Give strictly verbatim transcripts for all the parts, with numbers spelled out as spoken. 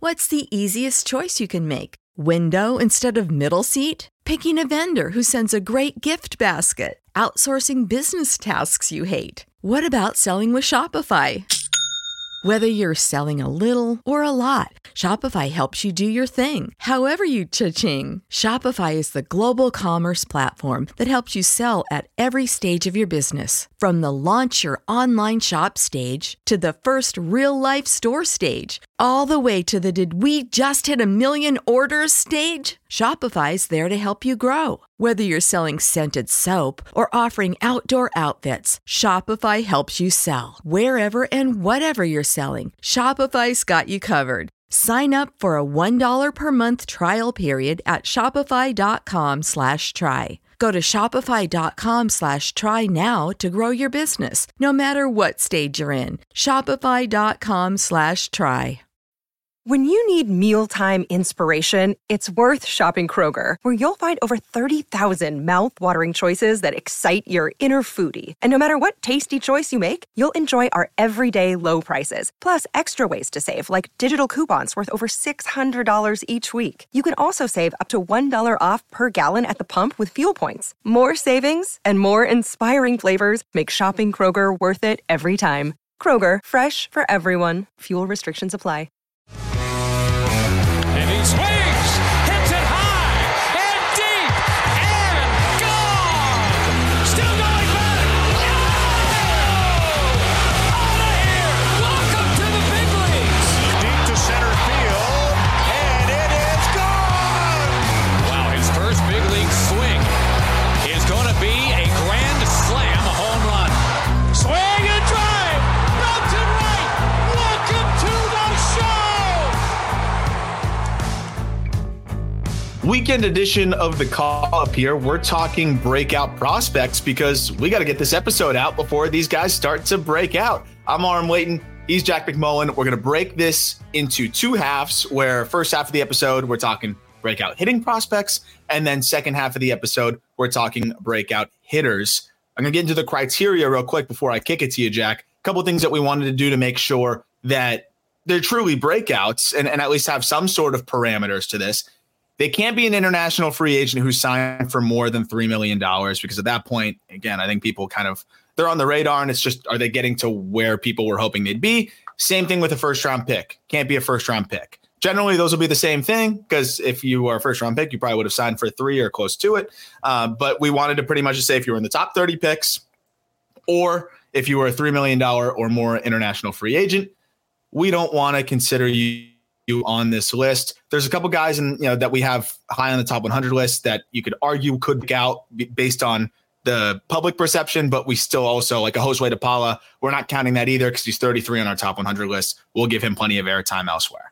What's the easiest choice you can make? Window instead of middle seat? Picking a vendor who sends a great gift basket? Outsourcing business tasks you hate? What about selling with Shopify? Whether you're selling a little or a lot, Shopify helps you do your thing, however you cha-ching. Shopify is the global commerce platform that helps you sell at every stage of your business. From the launch your online shop stage to the first real-life store stage, all the way to the did we just hit a million orders stage. Shopify's there to help you grow. Whether you're selling scented soap or offering outdoor outfits, Shopify helps you sell. Wherever and whatever you're selling, Shopify's got you covered. Sign up for a one dollar per month trial period at shopify.com slash try. Go to shopify.com slash try now to grow your business, no matter what stage you're in. Shopify.com slash try. When you need mealtime inspiration, it's worth shopping Kroger, where you'll find over thirty thousand mouth-watering choices that excite your inner foodie. And no matter what tasty choice you make, you'll enjoy our everyday low prices, plus extra ways to save, like digital coupons worth over six hundred dollars each week. You can also save up to one dollar off per gallon at the pump with fuel points. More savings and more inspiring flavors make shopping Kroger worth it every time. Kroger, fresh for everyone. Fuel restrictions apply. And he swings, hits it high and deep and gone. Still going back. Oh! Out of here. Welcome to the big leagues. Deep to center field, and it is gone. Wow, his first big league swing is going to be a grand slam home run. Swing and drive. Belton right. Welcome to the show. Weekend edition of the Call Up here. We're talking breakout prospects because we got to get this episode out before these guys start to break out. I'm Aram Leighton. He's Jack McMullen. We're going to break this into two halves where first half of the episode, we're talking breakout hitting prospects. And then second half of the episode, we're talking breakout hitters. I'm going to get into the criteria real quick before I kick it to you, Jack. A couple of things that we wanted to do to make sure that they're truly breakouts and, and at least have some sort of parameters to this. They can't be an international free agent who signed for more than three million dollars because at that point, again, I think people kind of, they're on the radar and it's just, are they getting to where people were hoping they'd be? Same thing with a first round pick. Can't be a first round pick. Generally, those will be the same thing because if you are a first round pick, you probably would have signed for three or close to it. Uh, but we wanted to pretty much just say if you were in the top thirty picks or if you were a three million dollars or more international free agent, we don't want to consider you you on this list. There's a couple guys in, you know, that we have high on the top one hundred list that you could argue could get out based on the public perception, but we still also like a Josue de Paula. We're not counting that either because he's thirty-three on our top one hundred list. We'll give him plenty of airtime elsewhere.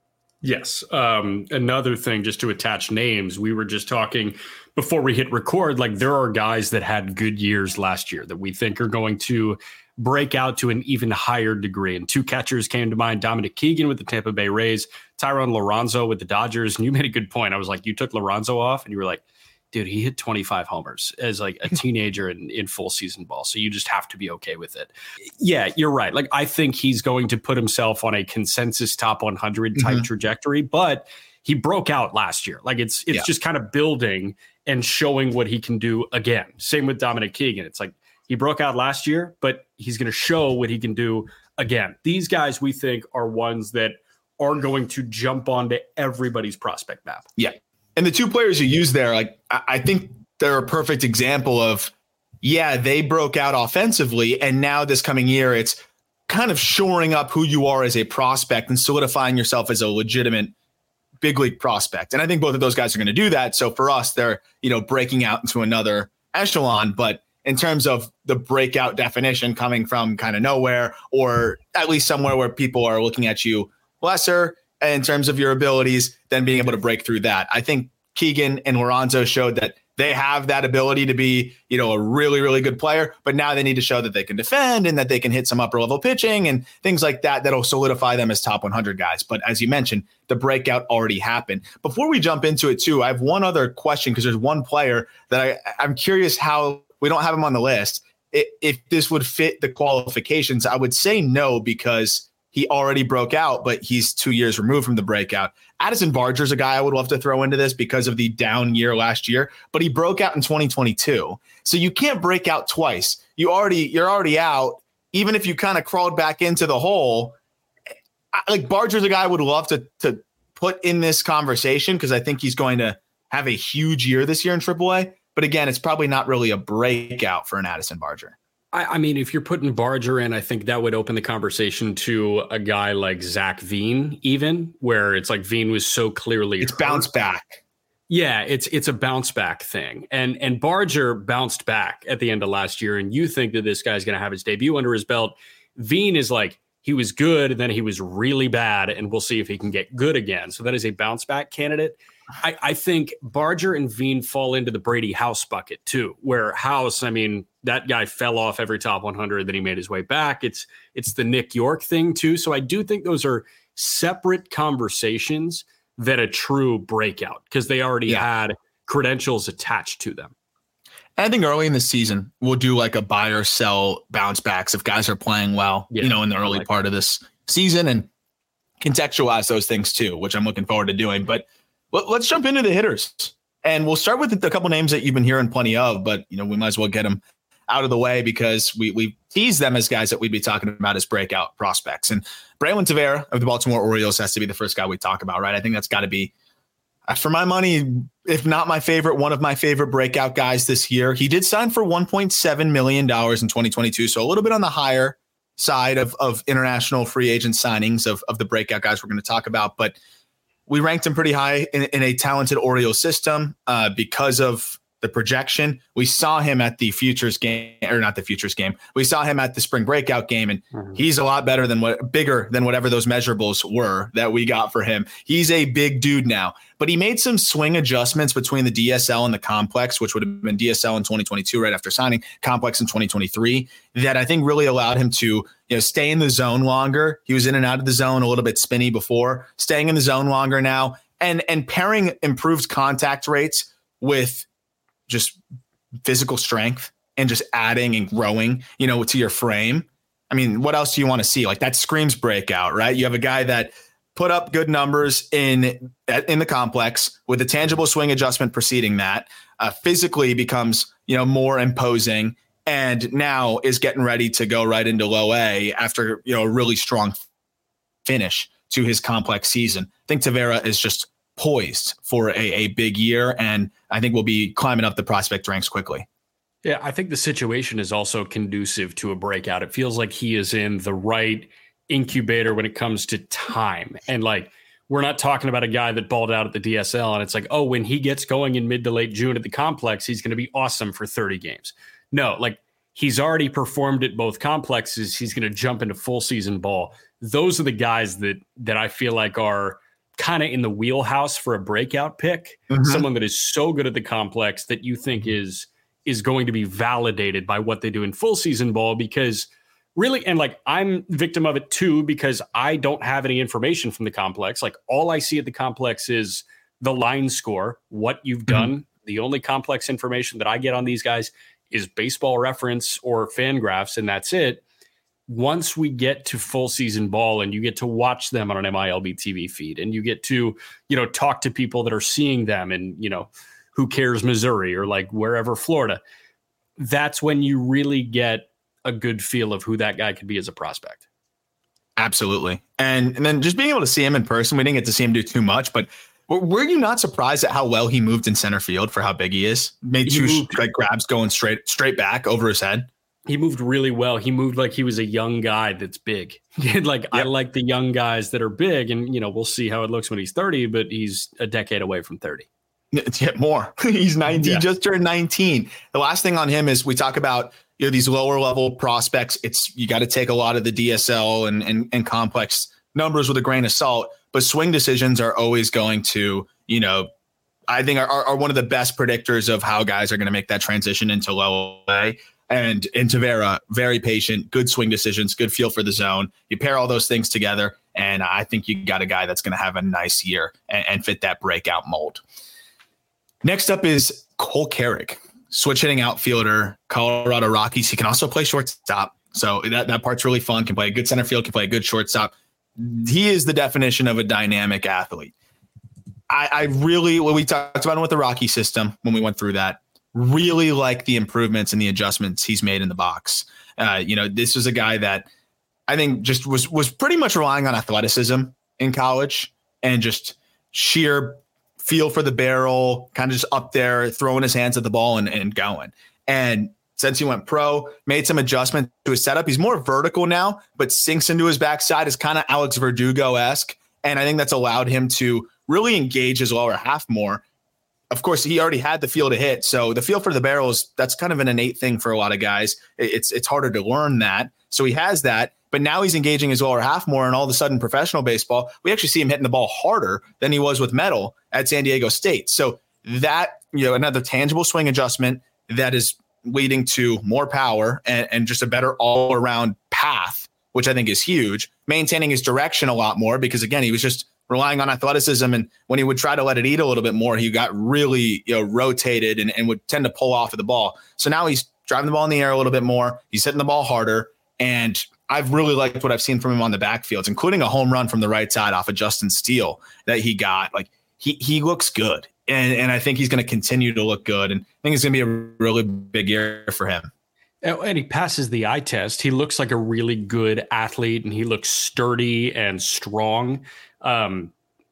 Yes. Um, another thing, just to attach names, we were just talking before we hit record, like there are guys that had good years last year that we think are going to break out to an even higher degree. And two catchers came to mind, Dominic Keegan with the Tampa Bay Rays, Tyrone Lorenzo with the Dodgers. And you made a good point. I was like, you took Lorenzo off and you were like, dude, he hit twenty-five homers as like a teenager in, in full season ball. So you just have to be okay with it. Yeah, you're right. Like, I think he's going to put himself on a consensus top one hundred type mm-hmm. trajectory, but he broke out last year. Like it's, it's yeah. just kind of building and showing what he can do again. Same with Dominic Keegan. It's like, he broke out last year, but he's going to show what he can do again. These guys we think are ones that are going to jump onto everybody's prospect map. Yeah. And the two players you use there, like I think they're a perfect example of, yeah, they broke out offensively. And now this coming year, it's kind of shoring up who you are as a prospect and solidifying yourself as a legitimate big league prospect. And I think both of those guys are going to do that. So for us, they're, you know, breaking out into another echelon, but in terms of the breakout definition coming from kind of nowhere, or at least somewhere where people are looking at you lesser in terms of your abilities, then being able to break through that. I think Keegan and Lorenzo showed that they have that ability to be, you know, a really, really good player, but now they need to show that they can defend and that they can hit some upper level pitching and things like that. That'll solidify them as top one hundred guys. But as you mentioned, the breakout already happened. Before we jump into it too, I have one other question because there's one player that I, I'm curious how we don't have him on the list. If this would fit the qualifications, I would say no, because he already broke out, but he's two years removed from the breakout. Addison Barger's a guy I would love to throw into this because of the down year last year, but he broke out in twenty twenty-two. So you can't break out twice. You already, you're already out. Even if you kind of crawled back into the hole, like Barger's a guy I would love to, to put in this conversation because I think he's going to have a huge year this year in triple A. But again, it's probably not really a breakout for an Addison Barger. I, I mean, if you're putting Barger in, I think that would open the conversation to a guy like Zach Veen, even where it's like Veen was so clearly it's hurt. Bounce back. Yeah, it's it's a bounce back thing. And and Barger bounced back at the end of last year. And you think that this guy's going to have his debut under his belt. Veen is like, he was good, and then he was really bad, and we'll see if he can get good again. So that is a bounce back candidate. I, I think Barger and Veen fall into the Brady House bucket too, where House, I mean, that guy fell off every top one hundred, then he made his way back. It's it's the Nick York thing too. So I do think those are separate conversations than a true breakout because they already yeah. had credentials attached to them. I think early in the season, we'll do like a buy or sell bounce backs if guys are playing well, yeah, you know, in the early like part that. of this season and contextualize those things too, which I'm looking forward to doing. But let's jump into the hitters, and we'll start with a couple names that you've been hearing plenty of, but you know, we might as well get them out of the way because we we teased them as guys that we'd be talking about as breakout prospects. And Braylon Tavera of the Baltimore Orioles has to be the first guy we talk about, right? I think that's got to be, for my money, if not my favorite, one of my favorite breakout guys this year. He did sign for one point seven million dollars in twenty twenty-two, so a little bit on the higher side of of international free agent signings of of the breakout guys we're going to talk about, but we ranked him pretty high in, in a talented Orioles system uh, because of the projection. We saw him at the futures game, or not the futures game. We saw him at the spring breakout game, and mm-hmm. he's a lot better than what, bigger than whatever those measurables were that we got for him. He's a big dude now, but he made some swing adjustments between the D S L and the complex, which would have been D S L in twenty twenty-two, right after signing, complex in twenty twenty-three, that I think really allowed him to, you know, stay in the zone longer. He was in and out of the zone a little bit spinny before, staying in the zone longer now, and and pairing improved contact rates with just physical strength and just adding and growing, you know, to your frame. I mean, what else do you want to see? Like, that screams breakout, right? You have a guy that put up good numbers in in the complex with a tangible swing adjustment preceding that, uh, physically becomes, you know, more imposing, and now is getting ready to go right into low A after, you know, a really strong finish to his complex season. I think Tavera is just poised for a, a big year, and I think we'll be climbing up the prospect ranks quickly. Yeah, I think the situation is also conducive to a breakout. It feels like he is in the right incubator when it comes to time. And like, we're not talking about a guy that balled out at the D S L and it's like, oh, when he gets going in mid to late June at the complex, he's going to be awesome for thirty games. No, like, he's already performed at both complexes. He's going to jump into full season ball. Those are the guys that that I feel like are kind of in the wheelhouse for a breakout pick, mm-hmm. someone that is so good at the complex that you think is is going to be validated by what they do in full season ball. Because really, and like, I'm victim of it too, because I don't have any information from the complex. Like, all I see at the complex is the line score, what you've done. Mm-hmm. The only complex information that I get on these guys is Baseball Reference or Fangraphs, and that's it. Once we get to full season ball and you get to watch them on an M I L B T V feed and you get to, you know, talk to people that are seeing them in, you know, Who Cares, Missouri, or like wherever, Florida, that's when you really get a good feel of who that guy could be as a prospect. Absolutely. And, and then just being able to see him in person, we didn't get to see him do too much, but were you not surprised at how well he moved in center field for how big he is? Made two moved, like grabs going straight, straight back over his head. He moved really well. He moved like he was a young guy that's big. Like, yep. I like the young guys that are big, and, you know, we'll see how it looks when he's thirty, but he's a decade away from thirty. Yet more. He's nineteen, yeah. Just turned nineteen. The last thing on him is we talk about, you know, these lower level prospects. It's, you got to take a lot of the D S L and, and, and complex numbers with a grain of salt, but swing decisions are always going to, you know, I think are, are one of the best predictors of how guys are going to make that transition into low A. And in Tavera, very patient, good swing decisions, good feel for the zone. You pair all those things together, and I think you got a guy that's going to have a nice year and, and fit that breakout mold. Next up is Cole Carrick, switch hitting outfielder, Colorado Rockies. He can also play shortstop, so that, that part's really fun. Can play a good center field, can play a good shortstop. he is the definition of a dynamic athlete. I, I really, well, we talked about him with the Rocky system when we went through that, really like the improvements and the adjustments he's made in the box. Uh, you know, this was a guy that I think just was, was pretty much relying on athleticism in college and just sheer feel for the barrel, kind of just up there, throwing his hands at the ball and, and going. And since he went pro, made some adjustment to his setup. He's more vertical now, but sinks into his backside is kind of Alex Verdugo-esque. And I think that's allowed him to really engage his lower half more. Of course, he already had the feel to hit. So the feel for the barrels, that's kind of an innate thing for a lot of guys. It's it's harder to learn that. So he has that, but now he's engaging his lower half more. And all of a sudden, professional baseball, we actually see him hitting the ball harder than he was with metal at San Diego State. So that, you know, another tangible swing adjustment that is leading to more power and, and just a better all around path, which I think is huge. Maintaining his direction a lot more because, again, he was just relying on athleticism. And when he would try to let it eat a little bit more, he got really, you know, rotated and, and would tend to pull off of the ball. So now he's driving the ball in the air a little bit more. He's hitting the ball harder. And I've really liked what I've seen from him on the backfields, including a home run from the right side off of Justin Steele that he got. Like he, he looks good. And, and I think he's going to continue to look good. And I think it's going to be a really big year for him. And he passes the eye test. He looks like a really good athlete, and he looks sturdy and strong. Um,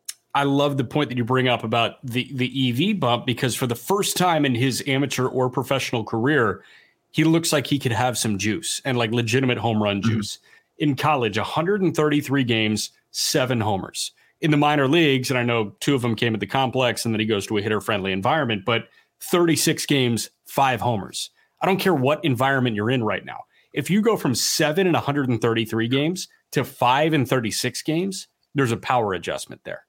I love the point that you bring up about the, the E V bump, because for the first time in his amateur or professional career, he looks like he could have some juice and like legitimate home run juice. Mm-hmm. In college, one hundred thirty-three games, seven homers. In the minor leagues, and I know two of them came at the complex and then he goes to a hitter-friendly environment, but thirty-six games, five homers. I don't care what environment you're in right now. If you go from seven and one hundred thirty-three games to five and thirty-six games, there's a power adjustment there.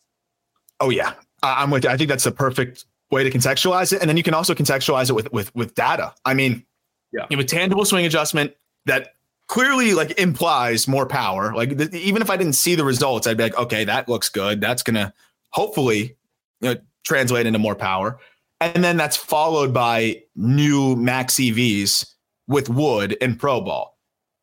Oh, yeah. I'm with you. I think that's the perfect way to contextualize it. And then you can also contextualize it with with with data. I mean, yeah, you have a tangible swing adjustment that clearly like implies more power. Like th- even if I didn't see the results, I'd be like, okay, that looks good. That's going to hopefully, you know, translate into more power. And then that's followed by new max E Vs with wood and pro ball.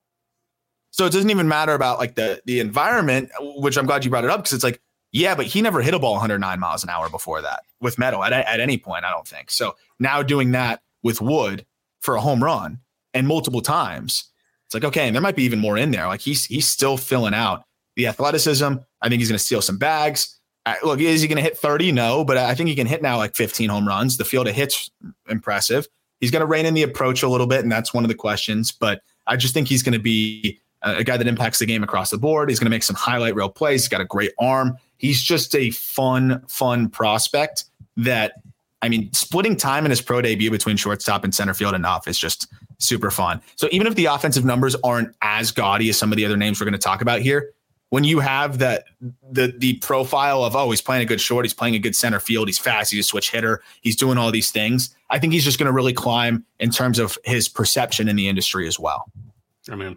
So it doesn't even matter about like the, the environment, which I'm glad you brought it up, because it's like, yeah, but he never hit a ball one hundred nine miles an hour before that with metal at, at any point, I don't think. So now doing that with wood for a home run and multiple times, it's like, okay, and there might be even more in there. Like he's he's still filling out the athleticism. I think he's going to steal some bags. Uh, look, is he going to hit thirty? No, but I think he can hit now like fifteen home runs. The field of hits impressive. He's going to rein in the approach a little bit, and that's one of the questions. But I just think he's going to be a, a guy that impacts the game across the board. He's going to make some highlight reel plays. He's got a great arm. He's just a fun, fun prospect that, I mean, splitting time in his pro debut between shortstop and center field enough is just super fun. So even if the offensive numbers aren't as gaudy as some of the other names we're going to talk about here, when you have that the the profile of, oh, he's playing a good short, he's playing a good center field, he's fast, he's a switch hitter, he's doing all these things, I think he's just going to really climb in terms of his perception in the industry as well. I mean,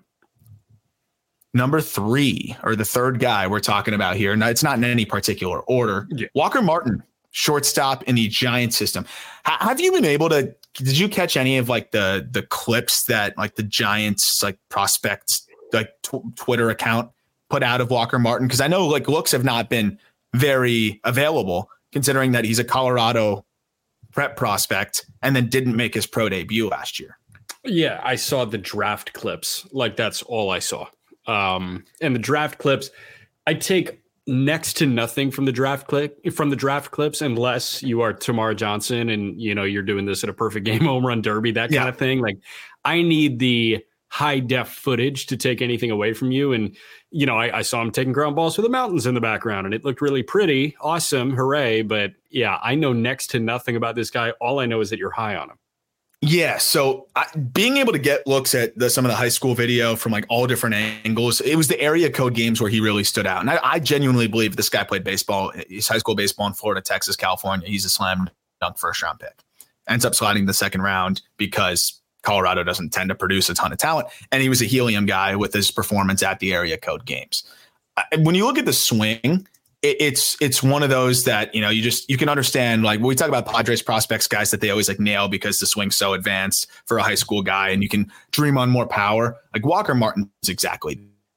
number three, or the third guy we're talking about here, now it's not in any particular order, yeah. Walker Martin, shortstop in the Giants system. H- have you been able to, did you catch any of like the the clips that like the Giants like prospects like tw- Twitter account put out of Walker Martin? Because I know like looks have not been very available, considering that he's a Colorado prep prospect and then didn't make his pro debut last year. Yeah, I saw the draft clips. Like that's all I saw. Um, and the draft clips, I take next to nothing from the draft clip from the draft clips, unless you are Tamar Johnson and you know you're doing this at a perfect game home run derby, that kind yeah. of thing. Like I need the high def footage to take anything away from you. And you know, I, I saw him taking ground balls with the mountains in the background, and it looked really pretty, awesome, hooray! But yeah, I know next to nothing about this guy. All I know is that you're high on him. Yeah, so I, being able to get looks at the, some of the high school video from like all different angles, it was the area code games where he really stood out. And I, I genuinely believe this guy played baseball, he's high school baseball in Florida, Texas, California. He's a slam dunk first round pick. Ends up sliding the second round because Colorado doesn't tend to produce a ton of talent. And he was a helium guy with his performance at the area code games. When you look at the swing, it's it's one of those that, you know, you just you can understand, like when we talk about Padres prospects, guys that they always like nail because the swing's so advanced for a high school guy and you can dream on more power. Like Walker Martin is exactly that.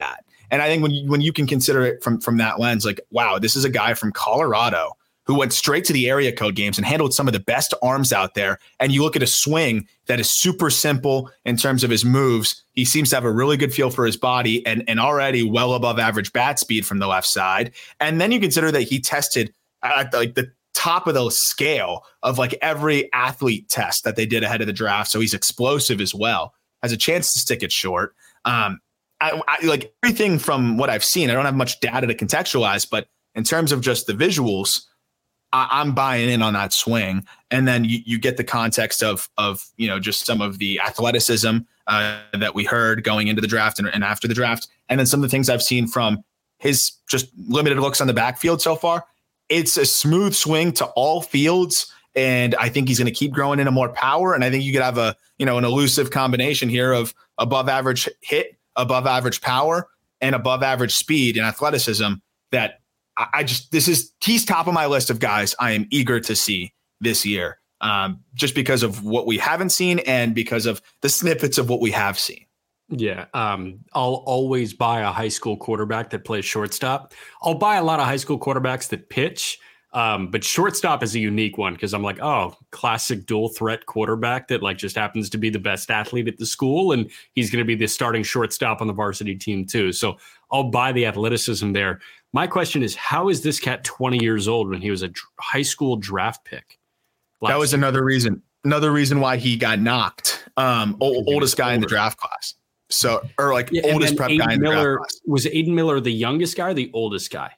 And I think when you, when you can consider it from, from that lens, like, wow, this is a guy from Colorado who went straight to the area code games and handled some of the best arms out there. And you look at a swing that is super simple in terms of his moves. He seems to have a really good feel for his body and, and already well above average bat speed from the left side. And then you consider that he tested at like the top of the scale of like every athlete test that they did ahead of the draft. So he's explosive as well, has a chance to stick it short. Um, I, I like everything from what I've seen. I don't have much data to contextualize, but in terms of just the visuals, I, I'm buying in on that swing. And then you, you get the context of, of, you know, just some of the athleticism uh, that we heard going into the draft and, and after the draft. And then some of the things I've seen from his just limited looks on the backfield so far. It's a smooth swing to all fields. And I think he's going to keep growing into more power. And I think you could have a, you know, an elusive combination here of above average hit, above average power, and above average speed and athleticism that I, I just, this is, he's top of my list of guys I am eager to see this year, um, just because of what we haven't seen and because of the snippets of what we have seen. Yeah. Um, I'll always buy a high school quarterback that plays shortstop. I'll buy a lot of high school quarterbacks that pitch. Um, but shortstop is a unique one because I'm like, oh, classic dual threat quarterback that like just happens to be the best athlete at the school. And he's going to be the starting shortstop on the varsity team too. So I'll buy the athleticism there. My question is, how is this cat twenty years old when he was a dr- high school draft pick? That was another reason, another reason why he got knocked. Um, old, oldest guy older. in the draft class. So, or like yeah, oldest prep Aiden guy in the Miller, draft class. Was Aiden Miller the youngest guy or the oldest guy?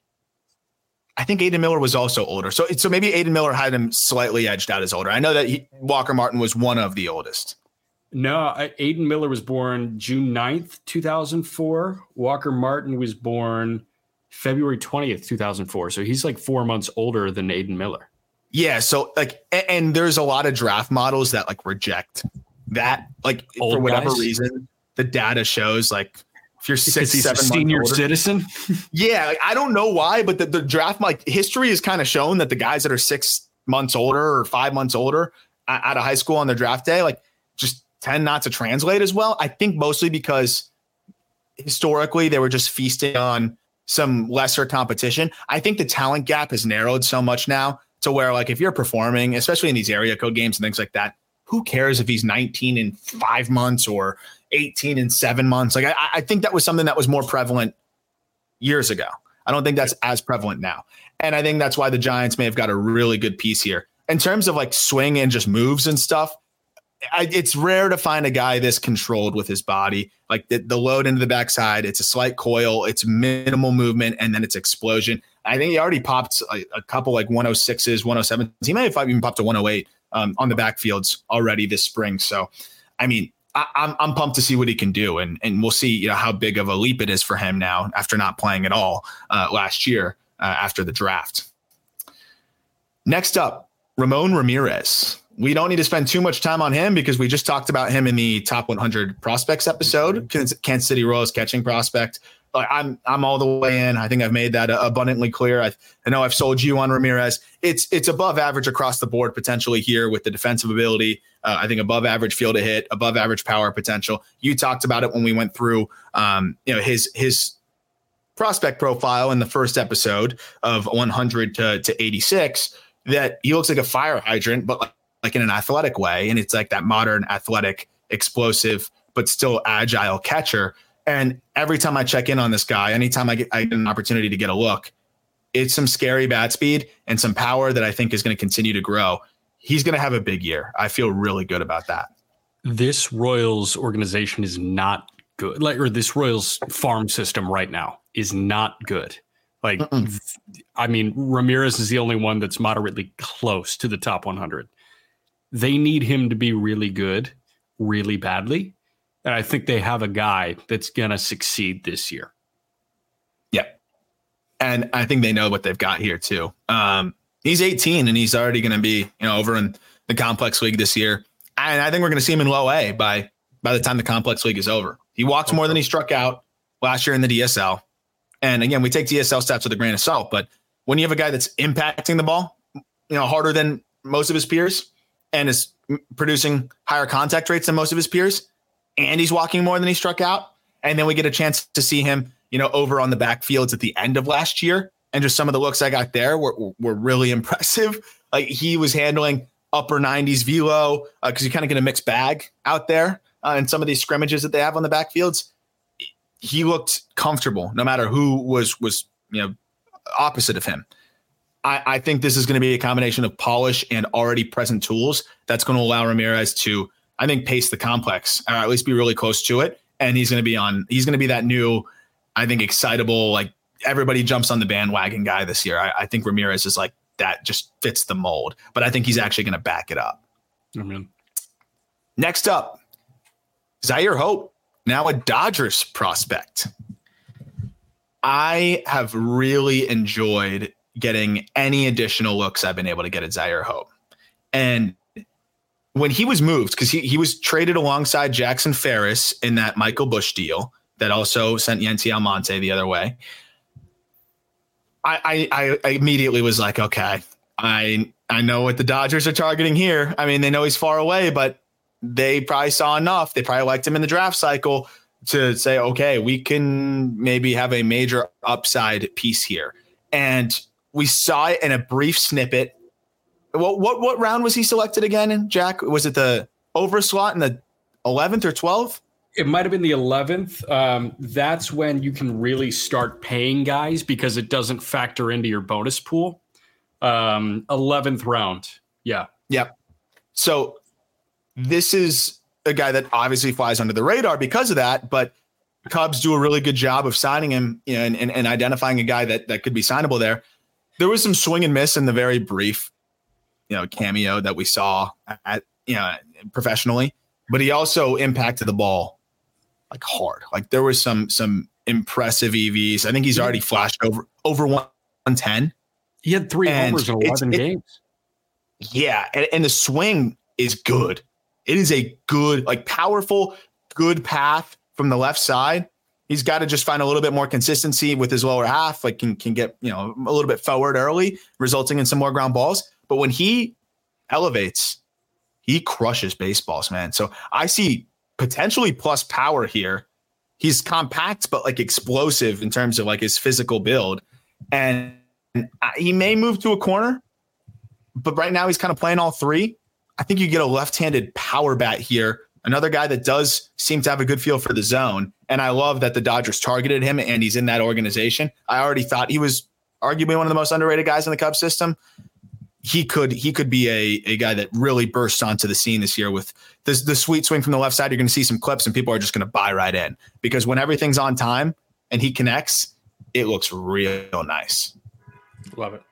I think Aiden Miller was also older. So, so maybe Aiden Miller had him slightly edged out as older. I know that he, Walker Martin was one of the oldest. No, I, Aiden Miller was born June ninth, two thousand four. Walker Martin was born February twentieth, two thousand four. So he's like four months older than Aiden Miller. Yeah. So like, and, and there's a lot of draft models that like reject that, like Old for whatever guys. reason, the data shows like, if you're six, he's seven a senior months older, citizen. yeah, like, I don't know why, but the, the draft, like history has kind of shown that the guys that are six months older or five months older out of high school on their draft day, like just tend not to translate as well. I think mostly because historically they were just feasting on some lesser competition. I think the talent gap has narrowed so much now to where like if you're performing, especially in these area code games and things like that, who cares if he's nineteen in five months or eighteen in seven months? Like I, I think that was something that was more prevalent years ago. I don't think that's as prevalent now. And I think that's why the Giants may have got a really good piece here. In terms of like swing and just moves and stuff, I, it's rare to find a guy this controlled with his body. Like the, the load into the backside, it's a slight coil, it's minimal movement, and then it's explosion. I think he already popped a, a couple like one oh sixes, one oh sevens. He may have even popped to one oh eight um, on the backfields already this spring. So, I mean, I, I'm I'm pumped to see what he can do, and and we'll see you know how big of a leap it is for him now after not playing at all uh, last year uh, after the draft. Next up, Ramon Ramirez. We don't need to spend too much time on him because we just talked about him in the top one hundred prospects episode. Kansas City Royals catching prospect. I'm I'm all the way in. I think I've made that abundantly clear. I, I know I've sold you on Ramirez. It's it's above average across the board potentially here with the defensive ability. Uh, I think above average field to hit, above average power potential. You talked about it when we went through um, you know his his prospect profile in the first episode of one hundred to, to eighty-six. That he looks like a fire hydrant, but like, like in an athletic way, and it's like that modern athletic, explosive, but still agile catcher. And every time I check in on this guy, anytime I get, I get an opportunity to get a look, it's some scary bat speed and some power that I think is going to continue to grow. He's going to have a big year. I feel really good about that. This Royals organization is not good. Like, or this Royals farm system right now is not good. Like, Mm-mm. I mean, Ramirez is the only one that's moderately close to the top one hundred. They need him to be really good, really badly. And I think they have a guy that's going to succeed this year. Yeah. And I think they know what they've got here too. Um, he's eighteen and he's already going to be, you know, over in the complex league this year. And I think we're going to see him in low A by, by the time the complex league is over. He walks more than he struck out last year in the D S L. And again, we take D S L stats with a grain of salt, but when you have a guy that's impacting the ball, you know, harder than most of his peers and is producing higher contact rates than most of his peers, and he's walking more than he struck out, and then we get a chance to see him you know, over on the backfields at the end of last year. And just some of the looks I got there were, were really impressive. Like he was handling upper nineties velo because uh, you kind of get a mixed bag out there uh, in some of these scrimmages that they have on the backfields. He looked comfortable no matter who was, was you know, opposite of him. I, I think this is going to be a combination of polish and already present tools that's going to allow Ramirez to, I think, pace the complex, or at least be really close to it. And he's going to be on, he's going to be that new, I think, excitable, like everybody jumps on the bandwagon guy this year. I, I think Ramirez is like, that just fits the mold, but I think he's actually going to back it up. Amen. Next up, Zaire Hope, now a Dodgers prospect. I have really enjoyed getting any additional looks I've been able to get at Zaire Hope. And when he was moved, because he, he was traded alongside Jackson Ferris in that Michael Busch deal that also sent Yency Almonte the other way, I, I, I immediately was like, okay, I I know what the Dodgers are targeting here. I mean, they know he's far away, but they probably saw enough. They probably liked him in the draft cycle to say, okay, we can maybe have a major upside piece here. And we saw it in a brief snippet. What what what round was he selected again, Jack? Was it the over slot in the eleventh or twelfth? It might have been the eleventh. Um, that's when you can really start paying guys because it doesn't factor into your bonus pool. Um, eleventh round. Yeah. Yep. So this is a guy that obviously flies under the radar because of that, but Cubs do a really good job of signing him, you know, and, and, and identifying a guy that, that could be signable there. There was some swing and miss in the very brief, you know, cameo that we saw at, you know, professionally, but he also impacted the ball like hard. Like there was some, some impressive E Vs. I think he's already flashed over, over one ten. He had three homers in eleven games. Yeah. And, and the swing is good. It is a good, like powerful, good path from the left side. He's got to just find a little bit more consistency with his lower half, like can, can get, you know, a little bit forward early, resulting in some more ground balls. But when he elevates, he crushes baseballs, man. So I see potentially plus power here. He's compact, but like explosive in terms of like his physical build. And he may move to a corner, but right now he's kind of playing all three. I think you get a left-handed power bat here. Another guy that does seem to have a good feel for the zone. And I love that the Dodgers targeted him and he's in that organization. I already thought he was arguably one of the most underrated guys in the Cubs system. He could he could be a, a guy that really bursts onto the scene this year with this, the sweet swing from the left side. You're going to see some clips and people are just going to buy right in because when everything's on time and he connects, it looks real nice. Love it.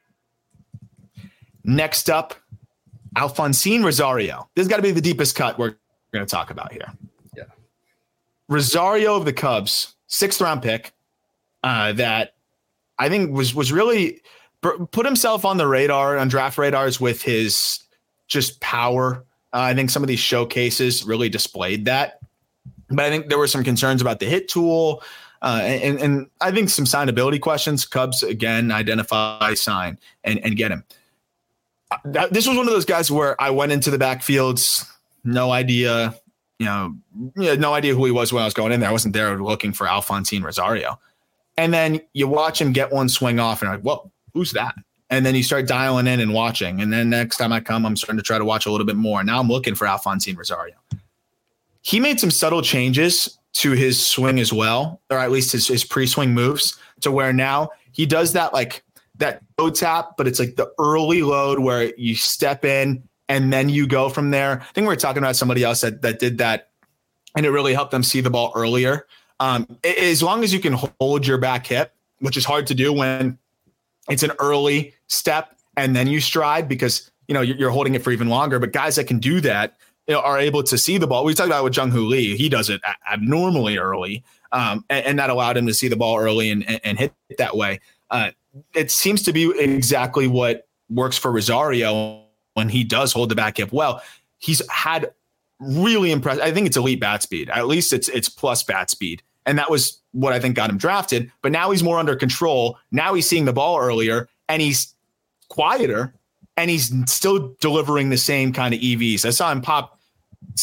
Next up, Alphonsine Rosario. This has got to be the deepest cut we're going to talk about here. Yeah. Rosario of the Cubs, sixth round pick uh, that I think was was really put himself on the radar, on draft radars with his just power. Uh, I think some of these showcases really displayed that. But I think there were some concerns about the hit tool. Uh, and, and I think some signability questions. Cubs, again, identify, sign, and, and get him. That, this was one of those guys where I went into the backfields, no idea, you know, no idea who he was when I was going in there. I wasn't there looking for Alphonsine Rosario. And then you watch him get one swing off and you're like, whoa, who's that? And then you start dialing in and watching. And then next time I come, I'm starting to try to watch a little bit more. Now I'm looking for Alphonsine Rosario. He made some subtle changes to his swing as well, or at least his, his pre-swing moves, to where now he does that like that load tap, but it's like the early load where you step in and then you go from there. I think we were talking about somebody else that, that did that, and it really helped them see the ball earlier. Um, as long as you can hold your back hip, which is hard to do when it's an early step and then you stride because, you know, you're holding it for even longer. But guys that can do that, you know, are able to see the ball. We talked about it with Jung-Hoo Lee. He does it abnormally early, um, and, and that allowed him to see the ball early and, and, and hit it that way. Uh, it seems to be exactly what works for Rosario when he does hold the back hip well. He's had really impressive. I think it's elite bat speed. At least it's it's plus bat speed. And that was what I think got him drafted. But now he's more under control. Now he's seeing the ball earlier and he's quieter and he's still delivering the same kind of E Vs. I saw him pop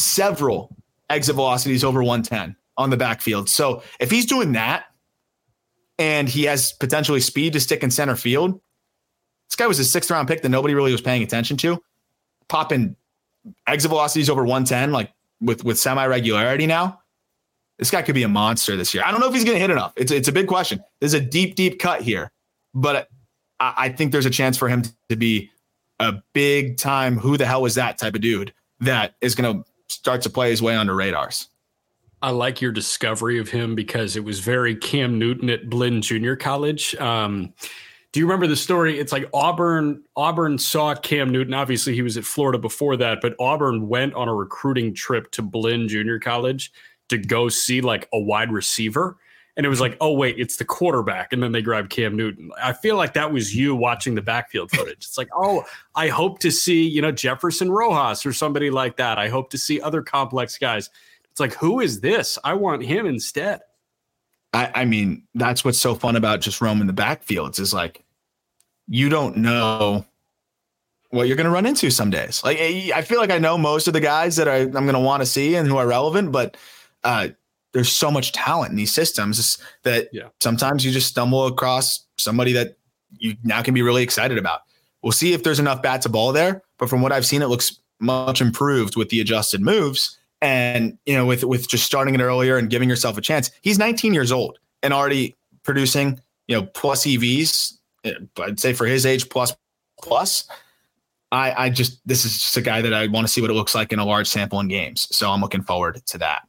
several exit velocities over one ten on the backfield. So if he's doing that, and he has potentially speed to stick in center field. This guy was a sixth round pick that nobody really was paying attention to. Popping exit velocities over one ten, like with, with semi-regularity now. This guy could be a monster this year. I don't know if he's going to hit enough. It's, it's a big question. There's a deep, deep cut here, but I, I think there's a chance for him to be a big time, who the hell was that type of dude that is going to start to play his way under radars. I like your discovery of him because it was very Cam Newton at Blinn Junior College. Um, do you remember the story? It's like Auburn, Auburn saw Cam Newton. Obviously, he was at Florida before that, but Auburn went on a recruiting trip to Blinn Junior College to go see like a wide receiver. And it was like, oh, wait, it's the quarterback. And then they grabbed Cam Newton. I feel like that was you watching the backfield footage. It's like, oh, I hope to see, you know, Jefferson Rojas or somebody like that. I hope to see other complex guys. It's like, who is this? I want him instead. I, I mean, that's what's so fun about just roaming the backfields is like, you don't know what you're going to run into some days. Like, I feel like I know most of the guys that I, I'm going to want to see and who are relevant, but uh, there's so much talent in these systems that yeah. sometimes you just stumble across somebody that you now can be really excited about. We'll see if there's enough bat to ball there, but from what I've seen, it looks much improved with the adjusted moves. And, you know, with, with just starting it earlier and giving yourself a chance. He's nineteen years old and already producing, you know, plus E Vs. I'd say for his age, plus, plus. I, I just, this is just a guy that I want to see what it looks like in a large sample in games. So I'm looking forward to that.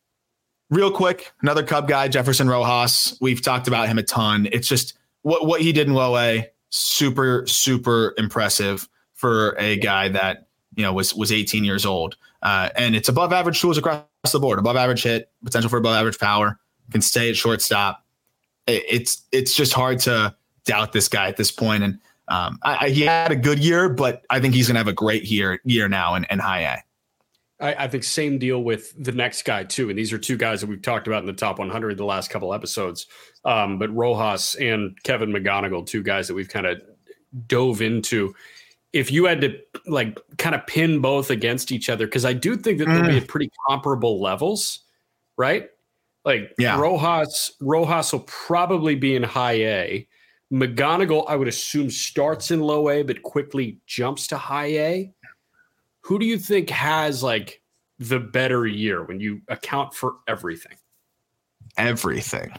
Real quick, another Cub guy, Jefferson Rojas. We've talked about him a ton. It's just what, what he did in low A, super, super impressive for a guy that, you know, was, was eighteen years old. Uh, and it's above average tools across the board, above average hit, potential for above average power, can stay at shortstop. It, it's, it's just hard to doubt this guy at this point. And um, I, I, he had a good year, but I think he's going to have a great year year now in, in high A. I, I think same deal with the next guy too. And these are two guys that we've talked about in the top one hundred the last couple episodes. Um, but Rojas and Kevin McGonigal, two guys that we've kind of dove into. If you had to like kind of pin both against each other, because I do think that they'll mm. be at pretty comparable levels, right? Like yeah. Rojas, Rojas will probably be in high A. McGonigal, I would assume, starts in low A, but quickly jumps to high A. Who do you think has like the better year when you account for everything? Everything.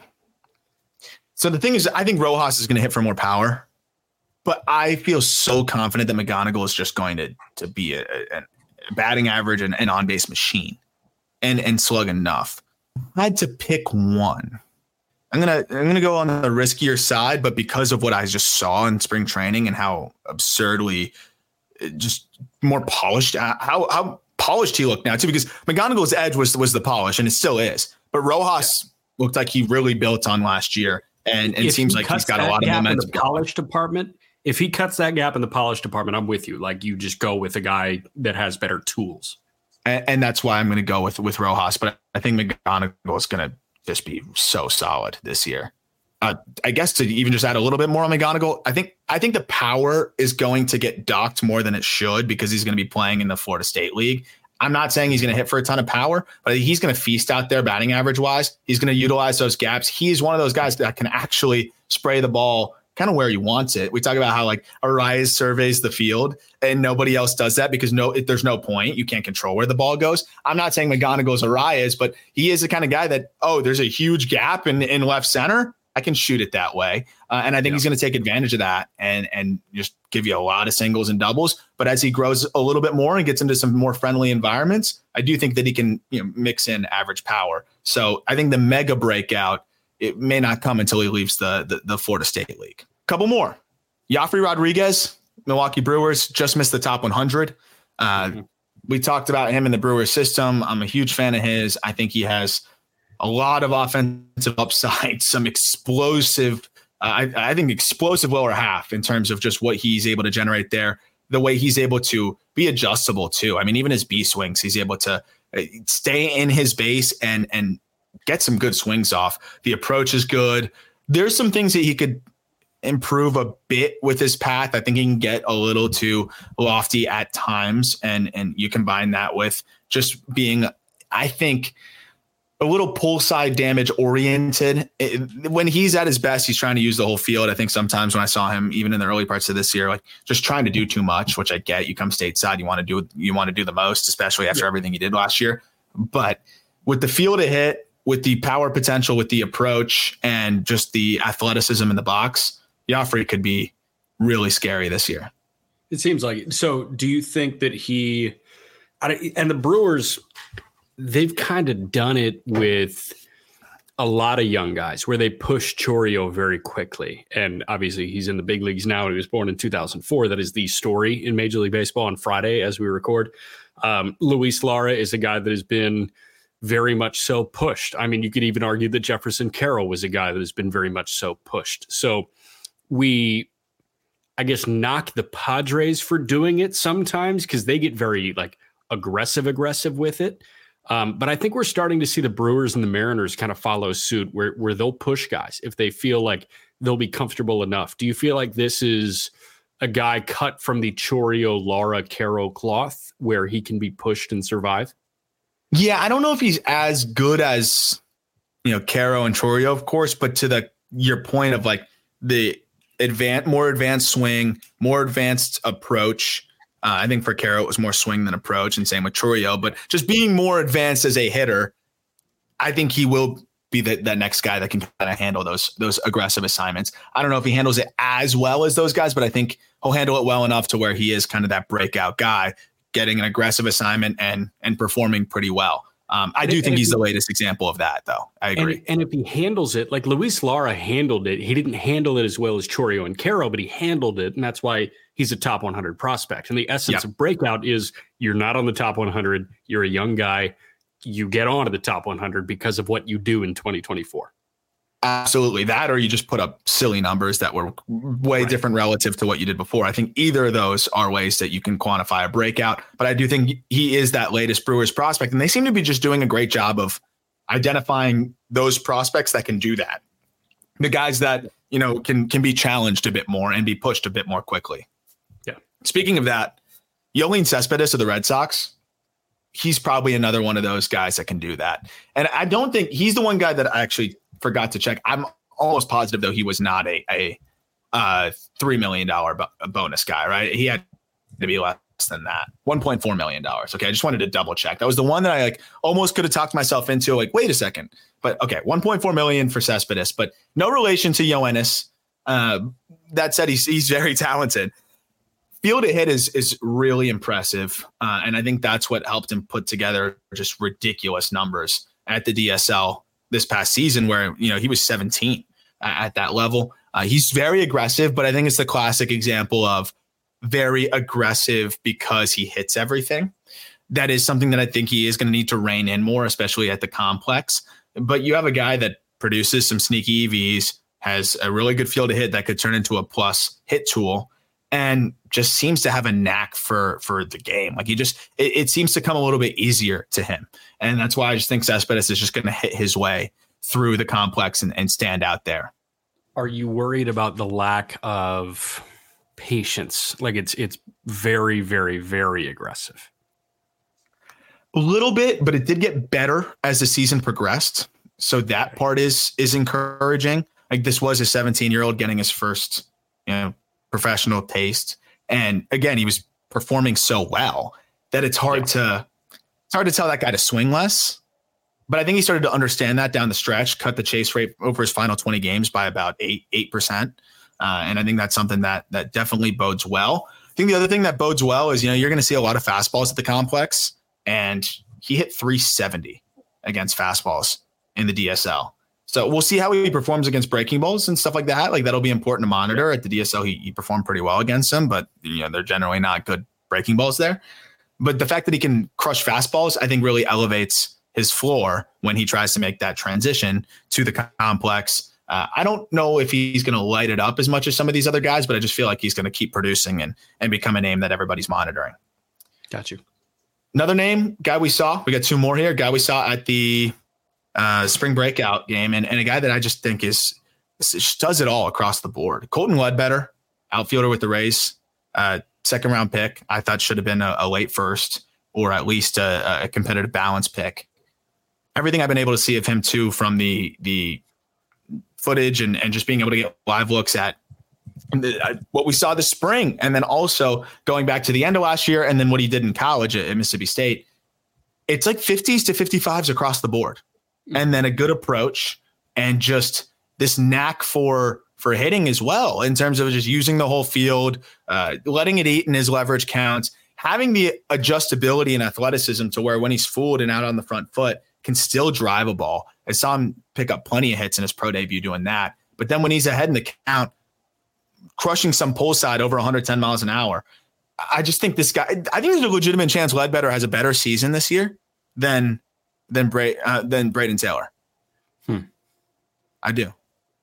So the thing is, I think Rojas is going to hit for more power. But I feel so confident that McGonigal is just going to to be a, a, a batting average and an on-base machine and and slug enough. I had to pick one. I'm gonna I'm gonna go on the riskier side, but because of what I just saw in spring training and how absurdly just more polished, how how polished he looked now too. Because McGonigal's edge was was the polish, and it still is. But Rojas yeah. looked like he really built on last year, and and it seems like he's got a lot of momentum. In the polish department. If he cuts that gap in the polish department, I'm with you. Like you just go with a guy that has better tools. And, and that's why I'm going to go with, with Rojas. But I think McGonigal is going to just be so solid this year. Uh, I guess to even just add a little bit more on McGonigal, I think I think the power is going to get docked more than it should because he's going to be playing in the Florida State League. I'm not saying he's going to hit for a ton of power, but he's going to feast out there batting average wise. He's going to utilize those gaps. He's one of those guys that can actually spray the ball kind of where he wants it. We talk about how like Arias surveys the field and nobody else does that because no, it, there's no point. You can't control where the ball goes. I'm not saying McGonigal's Arias, but he is the kind of guy that, oh, there's a huge gap in, in left center. I can shoot it that way. Uh, and I think yeah. he's going to take advantage of that and, and just give you a lot of singles and doubles. But as he grows a little bit more and gets into some more friendly environments, I do think that he can, you know, mix in average power. So I think the mega breakout, it may not come until he leaves the, the, the Florida State League. Couple more. Joffrey Rodriguez, Milwaukee Brewers, just missed the top one hundred. Uh, mm-hmm. We talked about him in the Brewers system. I'm a huge fan of his. I think he has a lot of offensive upside, some explosive, uh, I, I think explosive lower half in terms of just what he's able to generate there, the way he's able to be adjustable too. I mean, even his B swings, he's able to stay in his base and, and get some good swings off. The approach is good. There's some things that he could improve a bit with his path. I think he can get a little too lofty at times. And, and you combine that with just being, I think, a little pull side damage oriented. It, when he's at his best, he's trying to use the whole field. I think sometimes when I saw him, even in the early parts of this year, like just trying to do too much, which I get. You come stateside, you want to do you want to do the most, especially after yeah. everything you did last year. But with the feel to hit, with the power potential, with the approach, and just the athleticism in the box, Joffrey could be really scary this year. It seems like it. So do you think that he and the Brewers, they've kind of done it with a lot of young guys where they push Chourio very quickly. And obviously he's in the big leagues now. He was born in two thousand four. That is the story in Major League Baseball on Friday as we record. Um, Luis Lara is a guy that has been very much so pushed. I mean, you could even argue that Jefferson Carroll was a guy that has been very much so pushed. So we, I guess, knock the Padres for doing it sometimes because they get very like aggressive, aggressive with it. Um, but I think we're starting to see the Brewers and the Mariners kind of follow suit where, where they'll push guys if they feel like they'll be comfortable enough. Do you feel like this is a guy cut from the Chourio, Lara, Carroll cloth where he can be pushed and survive? Yeah, I don't know if he's as good as, you know, Carroll and Chourio, of course, but to the your point of like the advanced, more advanced swing, more advanced approach. Uh, I think for Carroll, it was more swing than approach, and same with Chourio. But just being more advanced as a hitter, I think he will be the, that next guy that can kind of handle those those aggressive assignments. I don't know if he handles it as well as those guys, but I think he'll handle it well enough to where he is kind of that breakout guy, getting an aggressive assignment and and performing pretty well. Um, I do think he's the latest example of that, though. I agree. And, and if he handles it, like Luis Lara handled it, he didn't handle it as well as Chourio and Carroll, but he handled it, and that's why he's a top one hundred prospect. And the essence yep. of breakout is you're not on the top one hundred. You're a young guy. You get onto the top one hundred because of what you do in twenty twenty-four. Absolutely. That, or you just put up silly numbers that were way right. different relative to what you did before. I think either of those are ways that you can quantify a breakout, but I do think he is that latest Brewers prospect, and they seem to be just doing a great job of identifying those prospects that can do that. The guys that, you know, can, can be challenged a bit more and be pushed a bit more quickly. Yeah. Speaking of that, Yoeilin Cespedes of the Red Sox, he's probably another one of those guys that can do that. And I don't think he's the one guy that I actually forgot to check. I'm almost positive, though, he was not a, a uh, three million dollars bo- bonus guy, right? He had to be less than that, one point four million dollars. Okay, I just wanted to double check. That was the one that I like almost could have talked myself into, like, wait a second. But okay, one point four million dollars for Cespedes, but no relation to Yoenis. Uh, that said, he's, he's very talented. Field to hit is is really impressive, uh, and I think that's what helped him put together just ridiculous numbers at the D S L this past season, where, you know, he was seventeen at that level. Uh, he's very aggressive, but I think it's the classic example of very aggressive because he hits everything. That is something that I think he is going to need to rein in more, especially at the complex. But you have a guy that produces some sneaky E Vs, has a really good field to hit that could turn into a plus hit tool, and just seems to have a knack for for the game. Like he just, it, it seems to come a little bit easier to him. And that's why I just think Cespedes is just going to hit his way through the complex and, and stand out there. Are you worried about the lack of patience? Like it's, it's very, very, very aggressive. A little bit, but it did get better as the season progressed. So that part is, is encouraging. Like this was a seventeen year old getting his first, you know, professional taste. And again, he was performing so well that it's hard yeah. to, it's hard to tell that guy to swing less. But I think he started to understand that down the stretch, cut the chase rate over his final twenty games by about eight, eight percent. Uh, and I think that's something that, that definitely bodes well. I think the other thing that bodes well is, you know, you're going to see a lot of fastballs at the complex, and he hit three seventy against fastballs in the D S L. So we'll see how he performs against breaking balls and stuff like that. Like that'll be important to monitor. At the D S L, he, he performed pretty well against them, but you know they're generally not good breaking balls there. But the fact that he can crush fastballs, I think, really elevates his floor when he tries to make that transition to the complex. Uh, I don't know if he's going to light it up as much as some of these other guys, but I just feel like he's going to keep producing and and become a name that everybody's monitoring. Got you. Another name, guy we saw. We got two more here. Guy we saw at the Uh, spring breakout game, and, and a guy that I just think is just does it all across the board. Colton Ledbetter, outfielder with the Rays, uh, second round pick. I thought should have been a, a late first or at least a, a competitive balance pick. everything I've been able to see of him too, from the the footage and, and just being able to get live looks at the, what we saw this spring, and then also going back to the end of last year, and then what he did in college at, at Mississippi State, it's like fifties to fifty-fives across the board, and then a good approach and just this knack for for hitting as well, in terms of just using the whole field, uh, letting it eat in his leverage counts, having the adjustability and athleticism to where when he's fooled and out on the front foot, can still drive a ball. I saw him pick up plenty of hits in his pro debut doing that. But then when he's ahead in the count, crushing some pull side over one hundred ten miles an hour, I just think this guy, I think there's a legitimate chance Ledbetter has a better season this year than than Bra- uh, than Brayden Taylor. Hmm. I do.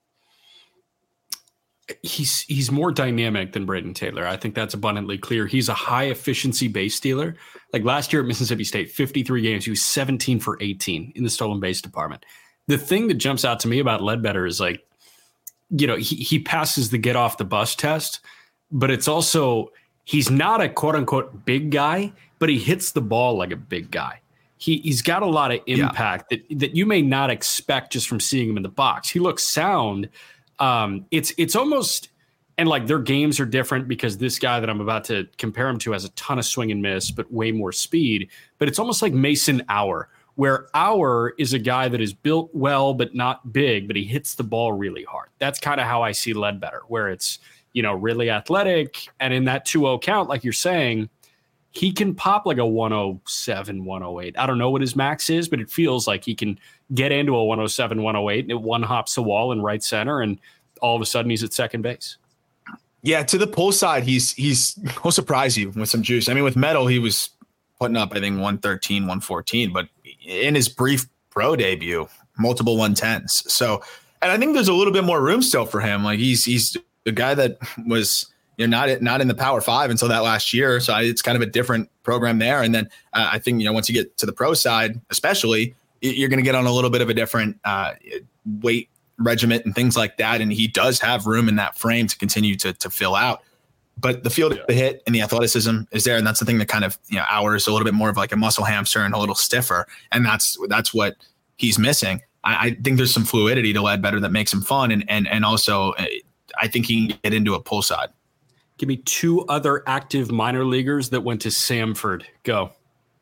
He's he's more dynamic than Brayden Taylor. I think that's abundantly clear. He's a high efficiency base stealer. Like last year at Mississippi State, fifty-three games, he was seventeen for eighteen in the stolen base department. The thing that jumps out to me about Ledbetter is, like, you know, he, he passes the get off the bus test, but it's also, he's not a quote unquote big guy, but he hits the ball like a big guy. He, he's got a lot of impact yeah. that, that you may not expect just from seeing him in the box. He looks sound. Um, it's it's almost, and like their games are different because this guy that I'm about to compare him to has a ton of swing and miss, but way more speed. But it's almost like Mason Auer, where Auer is a guy that is built well but not big, but he hits the ball really hard. That's kind of how I see Ledbetter, where it's, you know, really athletic, and in that two oh count, like you're saying, he can pop like a one oh seven, one oh eight. I don't know what his max is, but it feels like he can get into a one oh seven, one oh eight, and it one hops the wall in right center, and all of a sudden he's at second base. Yeah, to the pull side, he's he's he'll surprise you with some juice. I mean, with Metal, he was putting up, I think, one thirteen, one fourteen, but in his brief pro debut, multiple one tens. So, and I think there's a little bit more room still for him. Like he's he's the guy that was, you know, not not in the Power Five until that last year, so it's kind of a different program there. And then uh, I think, you know, once you get to the pro side, especially, you're going to get on a little bit of a different uh, weight regiment and things like that. And he does have room in that frame to continue to to fill out. But the field, the hit, and the athleticism is there, and that's the thing that kind of, you know, Auer's a little bit more of like a muscle hamster and a little stiffer, and that's that's what he's missing. I, I think there's some fluidity to Ledbetter that makes him fun, and and and also uh, I think he can get into a pull side. Give me two other active minor leaguers that went to Samford. Go.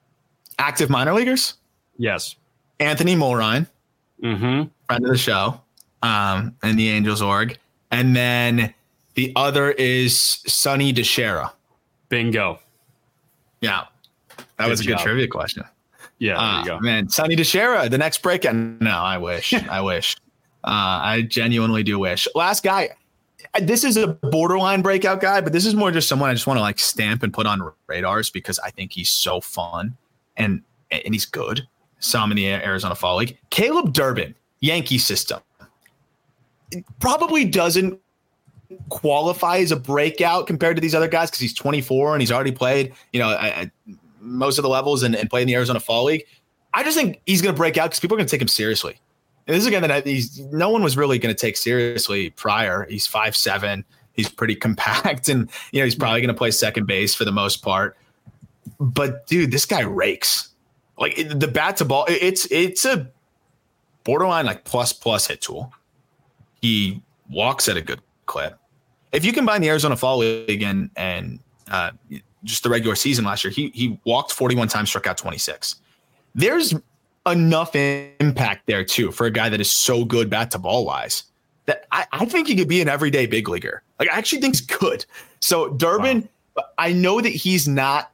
Active minor leaguers? Yes. Anthony Mulrine, mm-hmm. friend of the show, um, and the Angels org. And then the other is Sonny DeShera. Bingo. Yeah. That good was a job. good trivia question. Yeah, uh, there you go. Man, Sonny DeShera, the next breakout. No, I wish. I wish. Uh, I genuinely do wish. Last guy. This is a borderline breakout guy, but this is more just someone I just want to like stamp and put on radars because I think he's so fun and and he's good. Saw him in the Arizona Fall League. Caleb Durbin, Yankee system. It probably doesn't qualify as a breakout compared to these other guys because he's twenty-four and he's already played, you know, at most of the levels and, and played in the Arizona Fall League. I just think he's going to break out because people are going to take him seriously. And this is a guy that he's, no one was really going to take seriously prior. He's five seven. He's pretty compact, and you know he's probably going to play second base for the most part. But dude, this guy rakes. Like it, the bat to ball, it, it's it's a borderline like plus plus hit tool. He walks at a good clip. If you combine the Arizona Fall League and and uh, just the regular season last year, he he walked forty-one times, struck out twenty-six. There's enough impact there too for a guy that is so good bat to ball wise that I, I think he could be an everyday big leaguer. Like I actually think he's good. So Durbin, wow. I know that he's not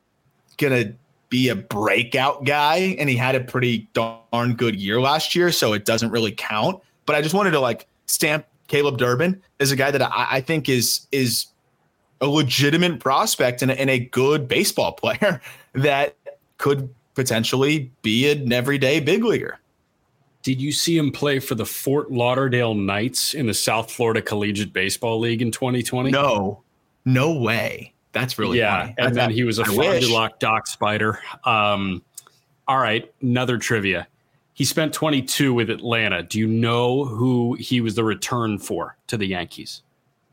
gonna be a breakout guy, and he had a pretty darn good year last year, so it doesn't really count. But I just wanted to like stamp Caleb Durbin as a guy that I, I think is is a legitimate prospect and a, and a good baseball player that could potentially be an everyday big leaguer. Did you see him play for the Fort Lauderdale Knights in the South Florida Collegiate Baseball League in twenty twenty? No, no way. That's really yeah. funny. And I, then he was a Fond du Lac Dock Spider. Um, all right, another trivia. He spent twenty-two with Atlanta. Do you know who he was the return for to the Yankees?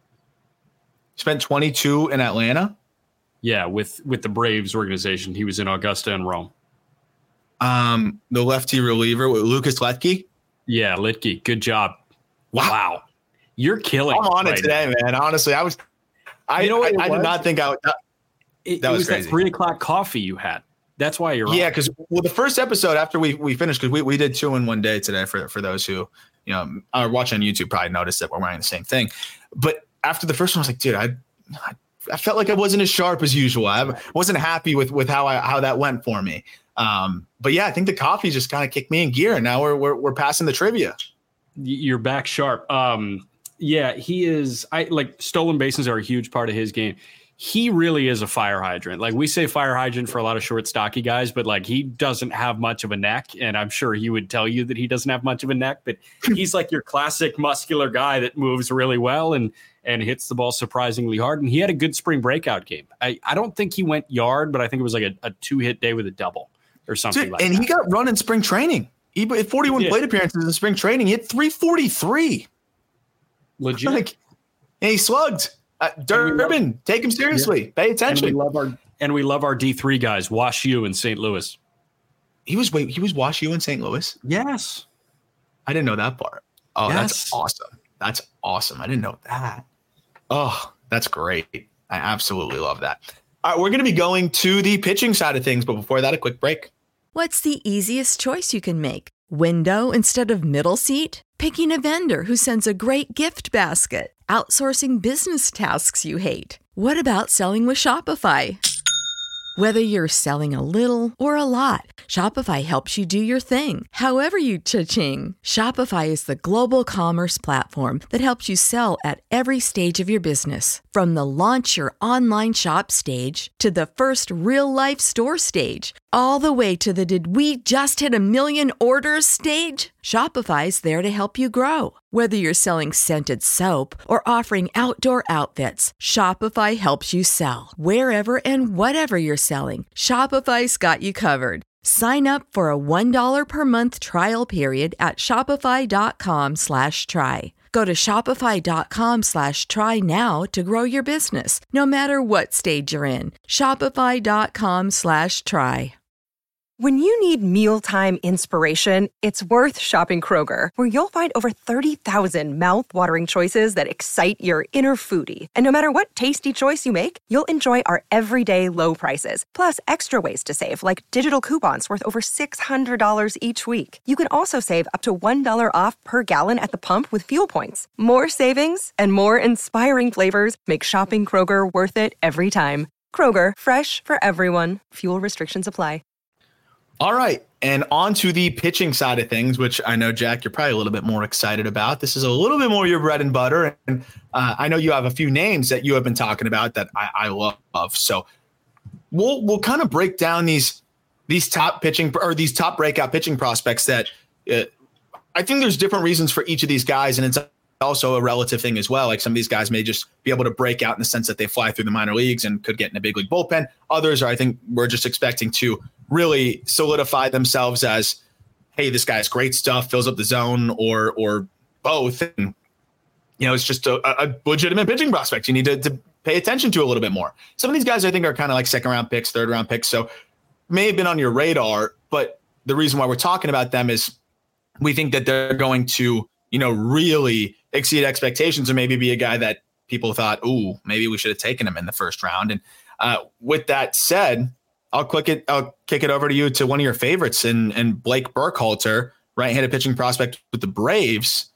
Spent twenty-two in Atlanta? Yeah, with with the Braves organization. He was in Augusta and Rome. um, the lefty reliever, Lucas Letke. Yeah, Litke. Good job. Wow. Wow. You're killing I'm on right it today, now. man. Honestly, I was. I You know what I, I did not think I would. That, It, that it was was crazy. that three o'clock coffee you had. That's why you're Yeah, on. because well, the first episode after we we finished, because we, we did two in one day today for for those who you know are watching on YouTube probably noticed that we're wearing the same thing. But after the first one, I was like, dude, I I felt like I wasn't as sharp as usual. I wasn't happy with with how I how that went for me. Um, but yeah, I think the coffee just kind of kicked me in gear, and now we're we're we're passing the trivia. You're back sharp. Um, yeah, he is. I like stolen bases are a huge part of his game. He really is a fire hydrant. Like we say fire hydrant for a lot of short, stocky guys, but like he doesn't have much of a neck. And I'm sure he would tell you that he doesn't have much of a neck, but he's like your classic muscular guy that moves really well and and hits the ball surprisingly hard. And he had a good spring breakout game. I, I don't think he went yard, but I think it was like a, a two hit day with a double or something Dude, like and that. he got run in spring training. He had forty-one He plate appearances in spring training. He hit three forty-three. Legit. Like, and he slugged. Uh, Durbin, love, take him seriously. Yeah. Pay attention. And we love our and we love our D three guys. Wash U in Saint Louis. He was wait. He was Wash U in Saint Louis. Yes, I didn't know that part. Oh, yes. That's awesome. That's awesome. I didn't know that. Oh, that's great. I absolutely love that. All right, we're going to be going to the pitching side of things, but before that, a quick break. What's the easiest choice you can make? Window instead of middle seat? Picking a vendor who sends a great gift basket? Outsourcing business tasks you hate? What about selling with Shopify? Whether you're selling a little or a lot, Shopify helps you do your thing, however you cha-ching. Shopify is the global commerce platform that helps you sell at every stage of your business. From the launch your online shop stage to the first real-life store stage, all the way to the did we just hit a million orders stage. Shopify's there to help you grow. Whether you're selling scented soap or offering outdoor outfits, Shopify helps you sell. Wherever and whatever you're selling, Shopify's got you covered. Sign up for a one dollar per month trial period at shopify.com slash try. Go to shopify.com slash try now to grow your business, no matter what stage you're in. Shopify.com slash try. When you need mealtime inspiration, it's worth shopping Kroger, where you'll find over thirty thousand mouth-watering choices that excite your inner foodie. And no matter what tasty choice you make, you'll enjoy our everyday low prices, plus extra ways to save, like digital coupons worth over six hundred dollars each week. You can also save up to one dollar off per gallon at the pump with fuel points. More savings and more inspiring flavors make shopping Kroger worth it every time. Kroger, fresh for everyone. Fuel restrictions apply. All right, and on to the pitching side of things, which I know, Jack, you're probably a little bit more excited about. This is a little bit more your bread and butter, and uh, I know you have a few names that you have been talking about that I, I love. So we'll we'll kind of break down these these top pitching or these top breakout pitching prospects that uh, I think there's different reasons for each of these guys, and it's also a relative thing as well. Like some of these guys may just be able to break out in the sense that they fly through the minor leagues and could get in a big league bullpen. Others are, I think, we're just expecting to really solidify themselves as, hey, this guy's great stuff, fills up the zone, or or both. And, you know, it's just a, a legitimate pitching prospect you need to, to pay attention to a little bit more. Some of these guys, I think, are kind of like second round picks, third round picks. So may have been on your radar, but the reason why we're talking about them is we think that they're going to, you know, really exceed expectations and maybe be a guy that people thought, ooh, maybe we should have taken him in the first round. And uh, with that said, I'll click it. I'll kick it over to you to one of your favorites and and Blake Burkhalter, right-handed pitching prospect with the Braves.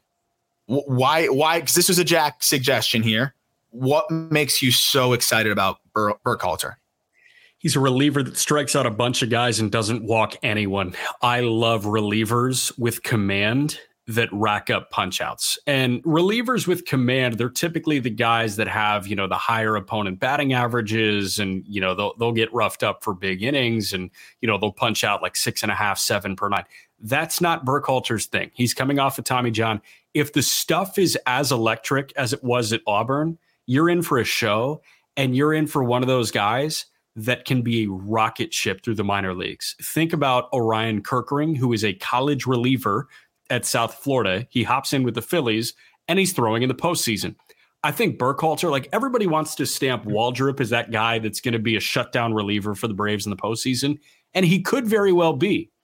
Why? Why? Because this was a Jack suggestion here. What makes you so excited about Bur- Burkhalter? He's a reliever that strikes out a bunch of guys and doesn't walk anyone. I love relievers with command that rack up punch outs. And relievers with command, they're typically the guys that have, you know, the higher opponent batting averages, and, you know, they'll, they'll get roughed up for big innings, and, you know, they'll punch out like six and a half, seven per nine. That's not Burkhalter's thing. He's coming off of Tommy John. If the stuff is as electric as it was at Auburn, you're in for a show, and you're in for one of those guys that can be a rocket ship through the minor leagues. Think about Orion Kerkering, who is a college reliever at South Florida. He hops in with the Phillies and he's throwing in the postseason. I think Burkhalter, like everybody wants to stamp Waldrop as that guy that's going to be a shutdown reliever for the Braves in the postseason. And he could very well be.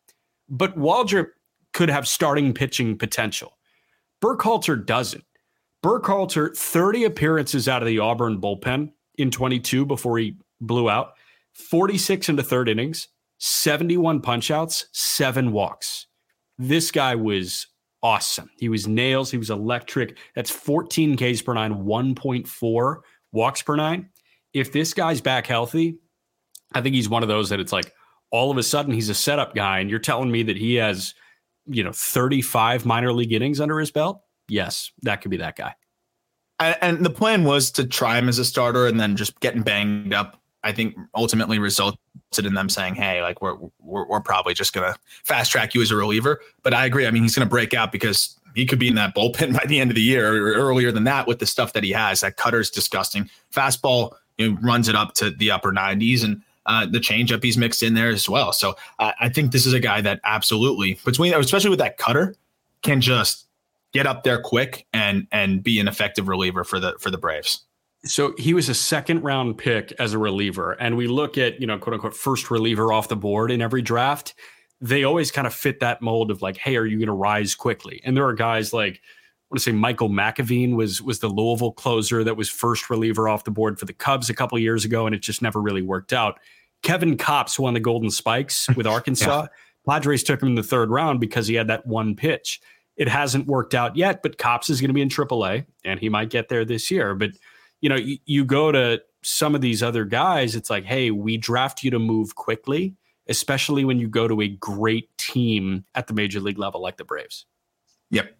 but Waldrop could have starting pitching potential. Burkhalter doesn't. Burkhalter, thirty appearances out of the Auburn bullpen in twenty-two before he blew out, forty-six into third innings, seventy-one punchouts, seven walks. This guy was awesome. He was nails. He was electric. That's fourteen Ks per nine, one point four walks per nine. If this guy's back healthy, I think he's one of those that it's like all of a sudden he's a setup guy, and you're telling me that he has, you know, thirty-five minor league innings under his belt? Yes, that could be that guy. And the plan was to try him as a starter, and then just getting banged up, I think ultimately resulted in them saying, hey, like we're we're, we're probably just going to fast track you as a reliever. But I agree. I mean, he's going to break out because he could be in that bullpen by the end of the year or earlier than that with the stuff that he has. That cutter's disgusting. Fastball, you know, runs it up to the upper nineties, and uh, the changeup he's mixed in there as well. So uh, I think this is a guy that absolutely, between, especially with that cutter, can just get up there quick and and be an effective reliever for the for the Braves. So he was a second round pick as a reliever. And we look at, you know, quote unquote, first reliever off the board in every draft. They always kind of fit that mold of like, hey, are you going to rise quickly? And there are guys like, I want to say Michael McAveen was was the Louisville closer that was first reliever off the board for the Cubs a couple of years ago, and it just never really worked out. Kevin Kopps won the Golden Spikes with Arkansas. Yeah. Padres took him in the third round because he had that one pitch. It hasn't worked out yet, but Kopps is going to be in triple A, and he might get there this year. But, you know, you, you go to some of these other guys, it's like, hey, we draft you to move quickly, especially when you go to a great team at the major league level like the Braves. Yep.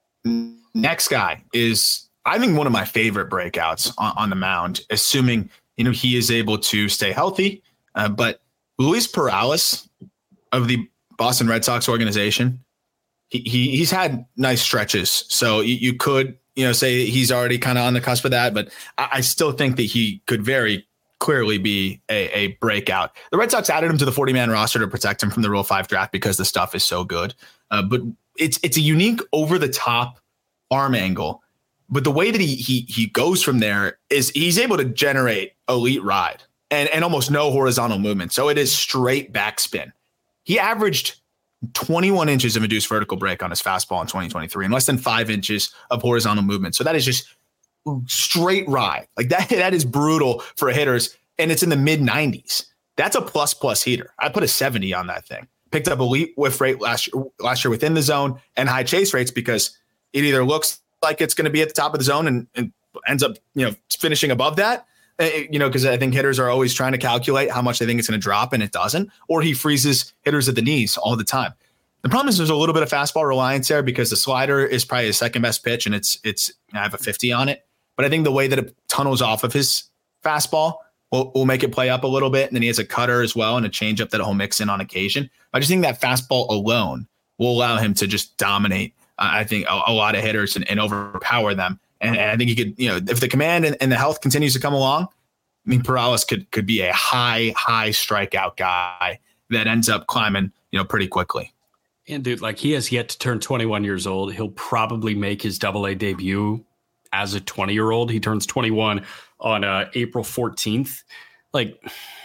Next guy is, I think, one of my favorite breakouts on, on the mound, assuming, you know, he is able to stay healthy. Uh, but Luis Perales of the Boston Red Sox organization, He, he he's had nice stretches, so you, you could, you know, say he's already kind of on the cusp of that, but I, I still think that he could very clearly be a, a breakout. The Red Sox added him to the forty-man roster to protect him from the Rule five draft because the stuff is so good. Uh, but it's it's a unique over-the-top arm angle. But the way that he he he goes from there is he's able to generate elite ride and, and almost no horizontal movement. So it is straight backspin. He averaged twenty-one inches of induced vertical break on his fastball in twenty twenty-three and less than five inches of horizontal movement. So that is just straight ride. Like that, that is brutal for hitters. And it's in the mid nineties. That's a plus plus heater. I put a seventy on that thing. Picked up elite whiff rate last year, last year within the zone and high chase rates because it either looks like it's going to be at the top of the zone and, and ends up, you know, finishing above that. You know, because I think hitters are always trying to calculate how much they think it's going to drop, and it doesn't. Or he freezes hitters at the knees all the time. The problem is there's a little bit of fastball reliance there because the slider is probably his second best pitch, and it's it's I have a fifty on it. But I think the way that it tunnels off of his fastball will, will make it play up a little bit. And then he has a cutter as well and a changeup that he'll mix in on occasion. I just think that fastball alone will allow him to just dominate, uh, I think, a, a lot of hitters and, and overpower them. And, and I think he could, you know, if the command and, and the health continues to come along, I mean, Perales could could be a high, high strikeout guy that ends up climbing, you know, pretty quickly. And dude, like he has yet to turn twenty-one years old. He'll probably make his double A debut as a twenty year old. He turns twenty-one on uh, April fourteenth. Like,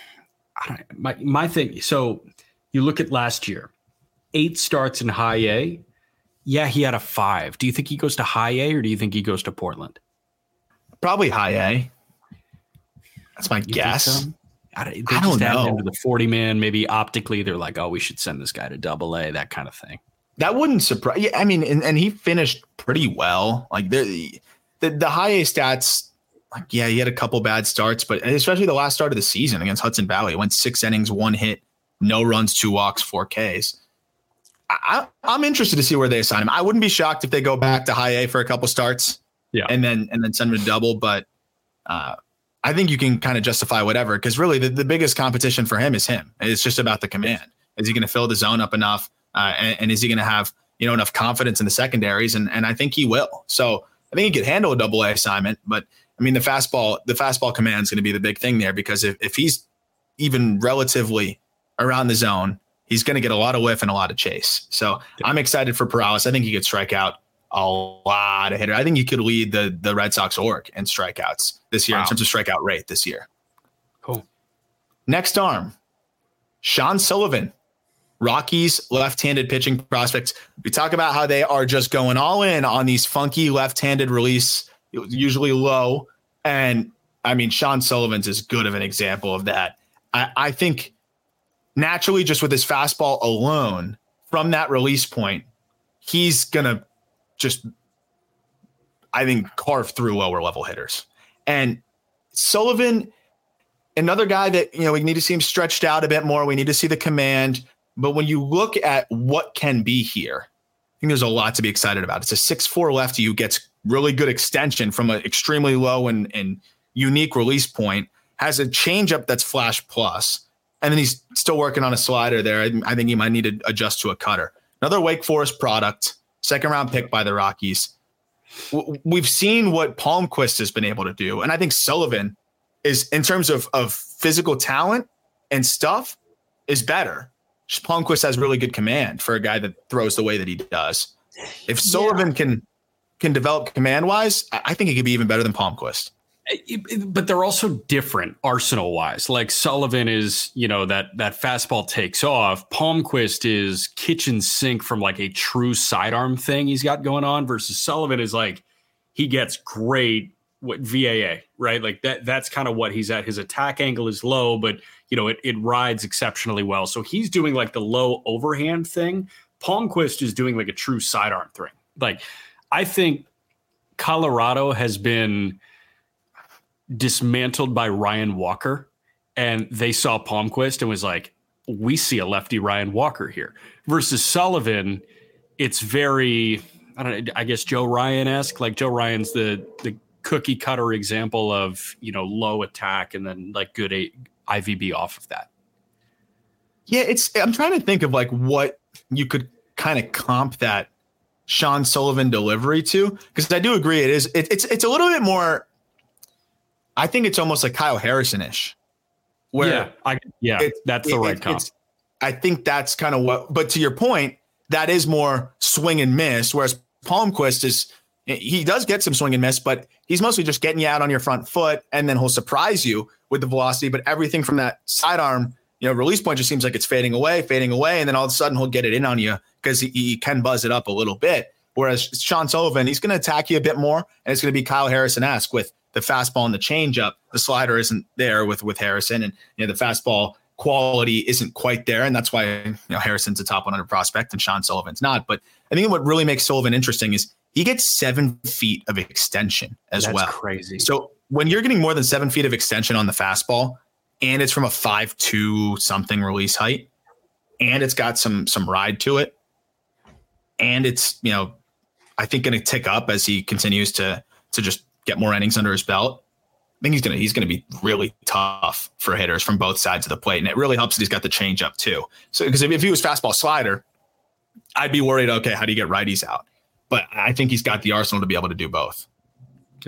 I don't, my, my thing. So you look at last year, eight starts in high A. Yeah, he had a five. Do you think he goes to high A or do you think he goes to Portland? Probably high A. That's my You guess. So? I, they I don't just add know. him to the forty man. Maybe optically, they're like, oh, we should send this guy to double A, that kind of thing. That wouldn't surprise. Yeah, I mean, and, and he finished pretty well. Like the, the the high A stats. Like, yeah, he had a couple bad starts, but especially the last start of the season against Hudson Valley, he went six innings, one hit, no runs, two walks, four Ks. I, I'm interested to see where they assign him. I wouldn't be shocked if they go back to high A for a couple starts, yeah, and then and then send him to double. But uh, I think you can kind of justify whatever because really the, the biggest competition for him is him. It's just about the command. Is he going to fill the zone up enough, uh, and, and is he going to have you know enough confidence in the secondaries? And and I think he will. So I think he could handle a double A assignment, but. I mean, the fastball, the fastball command is going to be the big thing there because if, if he's even relatively around the zone, he's going to get a lot of whiff and a lot of chase. So yeah. I'm excited for Perales. I think he could strike out a lot of hitters. I think he could lead the the Red Sox org in strikeouts this year wow. in terms of strikeout rate this year. Cool. Next arm, Sean Sullivan Rockies left-handed pitching prospects. We talk about how they are just going all in on these funky left-handed release, usually low. And I mean, Sean Sullivan's as good of an example of that. I, I think naturally, just with his fastball alone from that release point, he's going to just, I think, carve through lower level hitters. And Sullivan, another guy that, you know, we need to see him stretched out a bit more. We need to see the command. But when you look at what can be here, I think there's a lot to be excited about. It's a six four lefty who gets really good extension from an extremely low and, and unique release point, has a changeup that's flash plus, and then he's still working on a slider there. I, I think he might need to adjust to a cutter. Another Wake Forest product, second round pick by the Rockies. W- we've seen what Palmquist has been able to do, and I think Sullivan is, in terms of, of physical talent and stuff, is better. Palmquist has really good command for a guy that throws the way that he does. If Sullivan yeah. can can develop command wise, I think he could be even better than Palmquist. But they're also different arsenal wise. Like Sullivan is, you know, that that fastball takes off. Palmquist is kitchen sink from like a true sidearm thing he's got going on, versus Sullivan is like he gets great what V A A, right? Like that that's kind of what he's at. His attack angle is low, but you know, it, it rides exceptionally well. So he's doing like the low overhand thing. Palmquist is doing like a true sidearm thing. Like I think Colorado has been dismantled by Ryan Walker, and they saw Palmquist and was like, we see a lefty Ryan Walker here. Versus Sullivan, it's very, I don't know, I guess Joe Ryan-esque. Like Joe Ryan's the the cookie cutter example of, you know, low attack and then like good a, I V B off of that. Yeah, it's, I'm trying to think of like what you could kind of comp that Sean Sullivan delivery to, because I do agree it is, it, it's it's a little bit more, I think it's almost like Kyle Harrison-ish. Where yeah, I, yeah it, that's the it, right it, comp. I think that's kind of what, but to your point, that is more swing and miss, whereas Palmquist is, he does get some swing and miss, but he's mostly just getting you out on your front foot, and then he'll surprise you with the velocity. But everything from that sidearm, you know, release point just seems like it's fading away, fading away, and then all of a sudden he'll get it in on you because he, he can buzz it up a little bit. Whereas Sean Sullivan, he's going to attack you a bit more, and it's going to be Kyle Harrison-esque with the fastball and the changeup. The slider isn't there with with Harrison, and you know the fastball quality isn't quite there, and that's why you know Harrison's a top one hundred prospect and Sean Sullivan's not. But I think what really makes Sullivan interesting is he gets seven feet of extension as That's well. Crazy. So when you're getting more than seven feet of extension on the fastball, and it's from a five two something release height, and it's got some some ride to it, and it's, you know, I think going to tick up as he continues to to just get more innings under his belt. I think he's gonna he's gonna be really tough for hitters from both sides of the plate, and it really helps that he's got the changeup too. So because if, if he was fastball slider, I'd be worried. Okay, how do you get righties out? But I think he's got the arsenal to be able to do both. Yeah.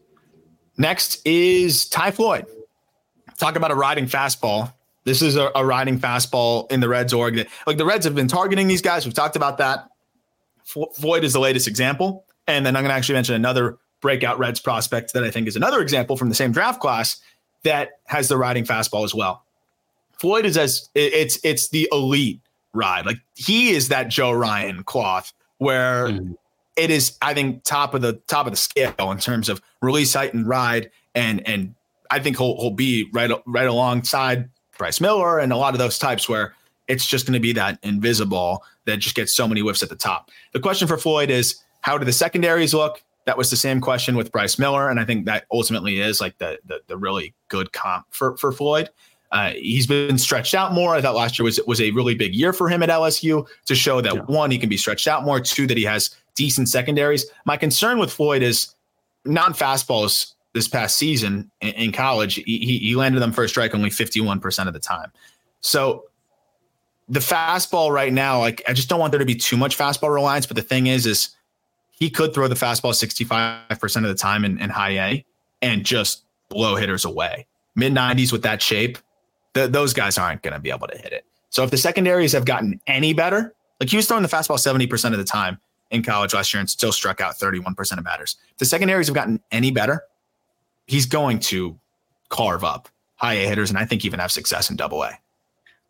Next is Ty Floyd. Talk about a riding fastball. This is a, a riding fastball in the Reds org. That, like the Reds have been targeting these guys. We've talked about that. F- Floyd is the latest example. And then I'm going to actually mention another breakout Reds prospect that I think is another example from the same draft class that has the riding fastball as well. Floyd is as it's it's the elite ride. Like he is that Joe Ryan cloth where mm. it is, I think, top of the top of the scale in terms of release height and ride. And and I think he'll he'll be right right alongside Bryce Miller and a lot of those types where it's just going to be that invisible that just gets so many whiffs at the top. The question for Floyd is, how do the secondaries look? That was the same question with Bryce Miller, and I think that ultimately is like the the, the really good comp for for Floyd. Uh, he's been stretched out more. I thought last year was was a really big year for him at L S U to show that, yeah. one, he can be stretched out more, two, that he has decent secondaries. My concern with Floyd is non-fastballs this past season in, in college. He, he landed them for a strike only fifty-one percent of the time. So the fastball right now, like I just don't want there to be too much fastball reliance. But the thing is, is he could throw the fastball sixty-five percent of the time in, in high A and just blow hitters away. mid nineties with that shape. The, those guys aren't going to be able to hit it. So if the secondaries have gotten any better, like he was throwing the fastball seventy percent of the time in college last year and still struck out thirty-one percent of batters. If the secondaries have gotten any better, he's going to carve up high A hitters and I think even have success in double A.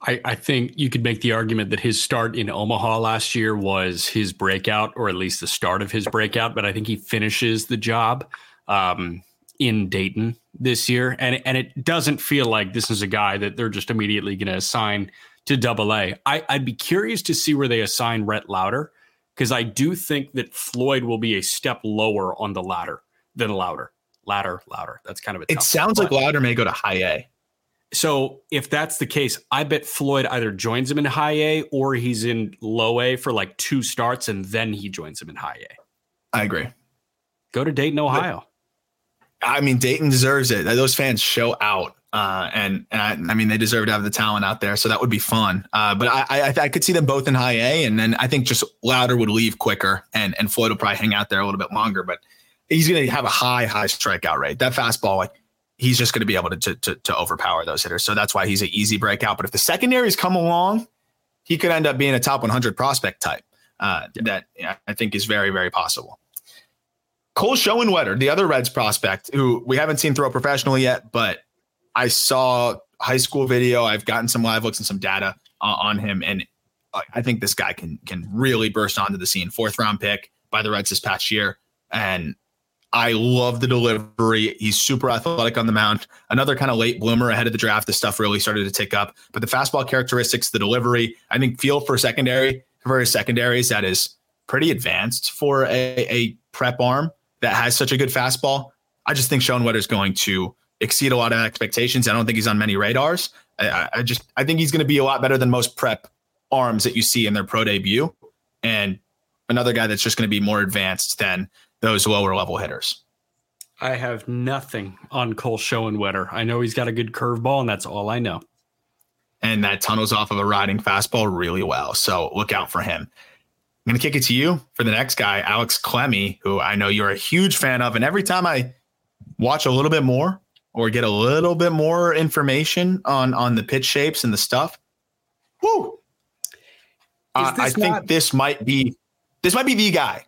I, I think you could make the argument that his start in Omaha last year was his breakout, or at least the start of his breakout. But I think he finishes the job um, in Dayton this year. And, and it doesn't feel like this is a guy that they're just immediately going to assign to double A. I, I'd be curious to see where they assign Rhett Lauder, because I do think that Floyd will be a step lower on the ladder than Lauder. Ladder, Lauder. That's kind of a It sounds like Lauder may go to high A. So if that's the case, I bet Floyd either joins him in high A or he's in low A for like two starts and then he joins him in high A. I agree. Go to Dayton, Ohio. I mean, Dayton deserves it. Those fans show out. Uh, and and I, I mean, they deserve to have the talent out there. So that would be fun. Uh, but I, I I could see them both in high A. And then I think just Lauder would leave quicker and, and Floyd will probably hang out there a little bit longer. But he's going to have a high, high strikeout rate. That fastball, like, he's just going to be able to, to to to overpower those hitters. So that's why he's an easy breakout. But if the secondaries come along, he could end up being a top one hundred prospect type. Uh, yeah. That yeah, I think is very, very possible. Cole Schoenwetter, the other Reds prospect, who we haven't seen throw professionally yet, but I saw high school video. I've gotten some live looks and some data uh, on him, and I think this guy can can really burst onto the scene. Fourth round pick by the Reds this past year, and I love the delivery. He's super athletic on the mound. Another kind of late bloomer ahead of the draft. The stuff really started to tick up. But the fastball characteristics, the delivery, I think feel for secondary, for his secondaries, that is pretty advanced for a, a prep arm that has such a good fastball. I just think Schoenwetter is going to exceed a lot of expectations. I don't think he's on many radars. I, I just I think he's going to be a lot better than most prep arms that you see in their pro debut. And another guy that's just going to be more advanced than those lower level hitters. I have nothing on Cole Schoenwetter. I know he's got a good curveball, and that's all I know. And that tunnels off of a riding fastball really well. So look out for him. I'm going to kick it to you for the next guy, Alex Clemmie, who I know you're a huge fan of. And every time I watch a little bit more or get a little bit more information on, on the pitch shapes and the stuff, whoo, uh, I think not- this might be this might be the guy.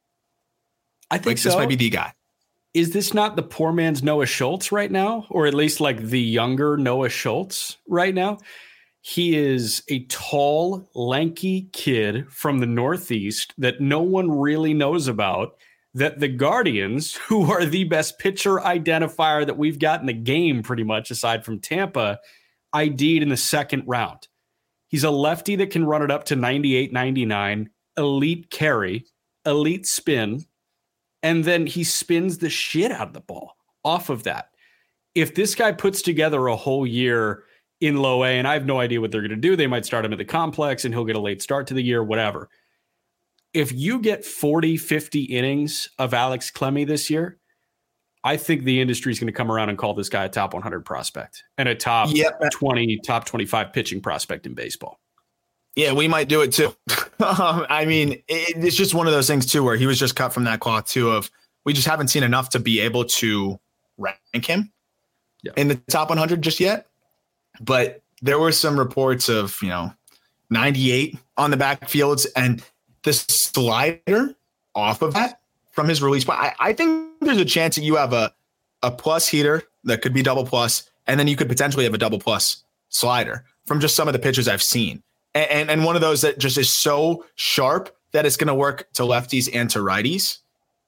I think like, so. This might be the guy. Is this not the poor man's Noah Schultz right now? Or at least like the younger Noah Schultz right now? He is a tall, lanky kid from the Northeast that no one really knows about, that the Guardians, who are the best pitcher identifier that we've got in the game pretty much aside from Tampa, I D'd in the second round. He's a lefty that can run it up to ninety-eight, ninety-nine, elite carry, elite spin, and then he spins the shit out of the ball off of that. If this guy puts together a whole year in low A, and I have no idea what they're going to do, they might start him at the complex and he'll get a late start to the year, whatever. If you get forty, fifty innings of Alex Clemmie this year, I think the industry is going to come around and call this guy a top one hundred prospect and a top yep. twenty, top twenty-five pitching prospect in baseball. Yeah, we might do it too. um, I mean, it, it's just one of those things too, where he was just cut from that cloth too of we just haven't seen enough to be able to rank him yeah. in the top one hundred just yet. But there were some reports of, you know, ninety-eight on the backfields and the slider off of that from his release. But I, I think there's a chance that you have a, a plus heater that could be double plus, and then you could potentially have a double plus slider from just some of the pitches I've seen. And, and, and one of those that just is so sharp that it's going to work to lefties and to righties.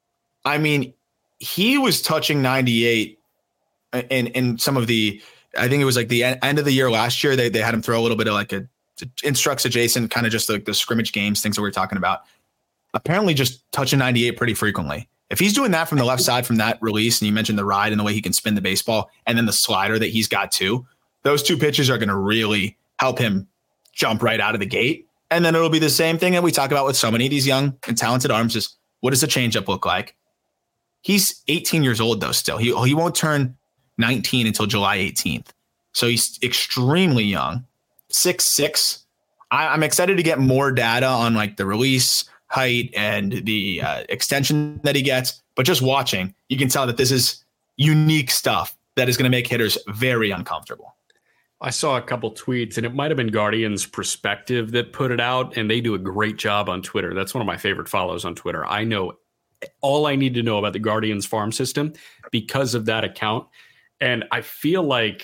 I mean, he was touching ninety-eight in, in some of the, I think it was like the end of the year last year. They they had him throw a little bit of like a instructs adjacent, kind of just like the scrimmage games, things that we were talking about. Apparently just touching ninety-eight pretty frequently. If he's doing that from the left side from that release, and you mentioned the ride and the way he can spin the baseball, and then the slider that he's got too, those two pitches are going to really help him jump right out of the gate. And then it'll be the same thing that we talk about with so many of these young and talented arms is what does a changeup look like? He's eighteen years old though still. He he won't turn nineteen until July eighteenth. So he's extremely young, six six. I, I'm excited to get more data on like the release height and the uh, extension that he gets. But just watching, you can tell that this is unique stuff that is going to make hitters very uncomfortable. I saw a couple tweets, and it might have been Guardians Perspective that put it out, and they do a great job on Twitter. That's one of my favorite follows on Twitter. I know all I need to know about the Guardians farm system because of that account. And I feel like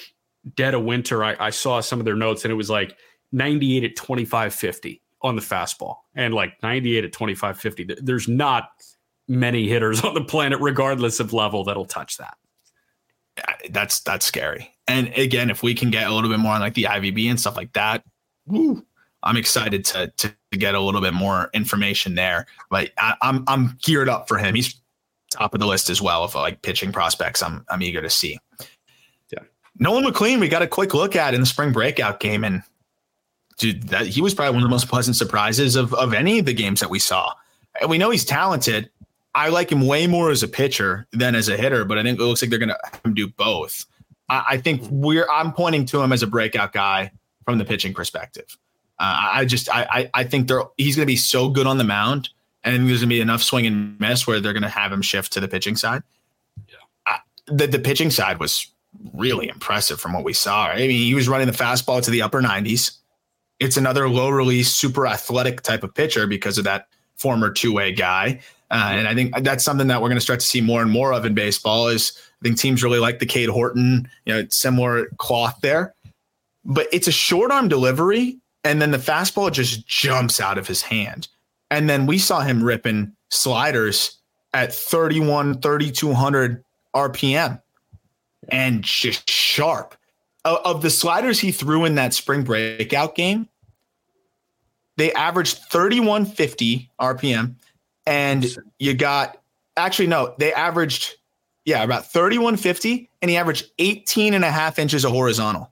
dead of winter, I, I saw some of their notes and it was like ninety-eight at twenty-five fifty on the fastball, and like ninety-eight at twenty-five fifty. There's not many hitters on the planet, regardless of level, that'll touch that. That's that's scary. And again, if we can get a little bit more on like the I V B and stuff like that, woo, I'm excited to to get a little bit more information there. But I, I'm I'm geared up for him. He's top of the list as well of like pitching prospects. I'm I'm eager to see. Yeah, Nolan McLean, we got a quick look at in the spring breakout game, and dude, that he was probably one of the most pleasant surprises of of any of the games that we saw. And we know he's talented. I like him way more as a pitcher than as a hitter, but I think it looks like they're going to have him do both. I, I think we're I'm pointing to him as a breakout guy from the pitching perspective. Uh, I just I I think they're he's going to be so good on the mound, and there's going to be enough swing and miss where they're going to have him shift to the pitching side. Yeah, I, the the pitching side was really impressive from what we saw. I mean, he was running the fastball to the upper nineties. It's another low release, super athletic type of pitcher because of that former two way guy. Uh, and I think that's something that we're going to start to see more and more of in baseball is I think teams really like the Cade Horton, you know, similar cloth there, but it's a short arm delivery. And then the fastball just jumps out of his hand. And then we saw him ripping sliders at thirty-one, thirty-two hundred R P M and just sharp. Of, of the sliders he threw in that spring breakout game, they averaged thirty-one fifty R P M. And you got, actually, no, they averaged, yeah, about thirty-one fifty, and he averaged eighteen and a half inches of horizontal.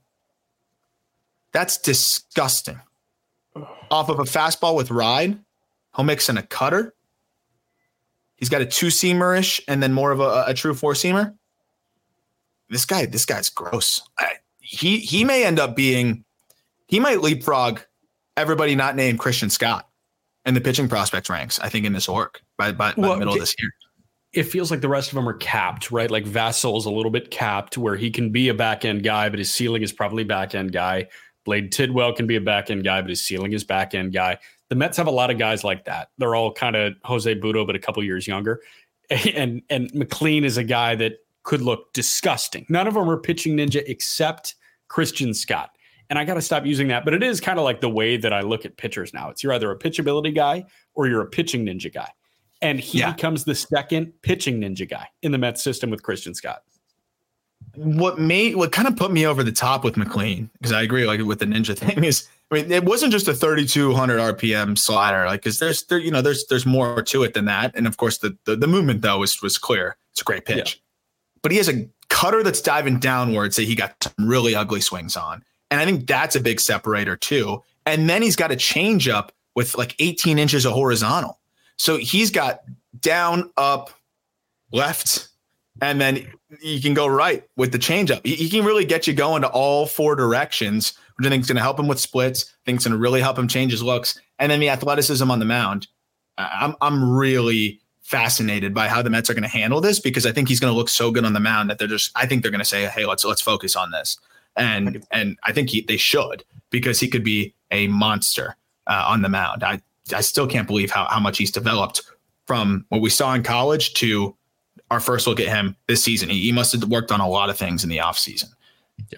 That's disgusting. Off of a fastball with ride, he'll mix in a cutter. He's got a two-seamer-ish and then more of a, a true four-seamer. This guy, this guy's gross. I, he he may end up being, he might leapfrog everybody not named Christian Scott in the pitching prospect ranks, I think, in this org by, by, by well, the middle of this year. It feels like the rest of them are capped, right? Like Vassal's a little bit capped where he can be a back-end guy, but his ceiling is probably back-end guy. Blade Tidwell can be a back-end guy, but his ceiling is back-end guy. The Mets have a lot of guys like that. They're all kind of Jose Butto, but a couple years younger. And, and McLean is a guy that could look disgusting. None of them are pitching ninja except Christian Scott. And I got to stop using that, but it is kind of like the way that I look at pitchers now. It's you're either a pitchability guy or you're a pitching ninja guy. And he yeah. becomes the second pitching ninja guy in the Mets system with Christian Scott. What made what kind of put me over the top with McLean, because I agree, like with the ninja thing, is I mean it wasn't just a thirty-two hundred R P M slider, like because there's there you know there's there's more to it than that, and of course the the, the movement though was was clear. It's a great pitch, yeah. But he has a cutter that's diving downwards that he got some really ugly swings on, and I think that's a big separator too. And then he's got a changeup with like eighteen inches of horizontal, so he's got down, up, left. And then you can go right with the changeup. He, he can really get you going to all four directions, which I think is going to help him with splits. I think it's going to really help him change his looks. And then the athleticism on the mound. I'm I'm really fascinated by how the Mets are going to handle this because I think he's going to look so good on the mound that they're just. I think they're going to say, "Hey, let's let's focus on this," and and I think he, they should because he could be a monster uh, on the mound. I I still can't believe how how much he's developed from what we saw in college to our first look at him this season. He, he must have worked on a lot of things in the offseason. Yeah.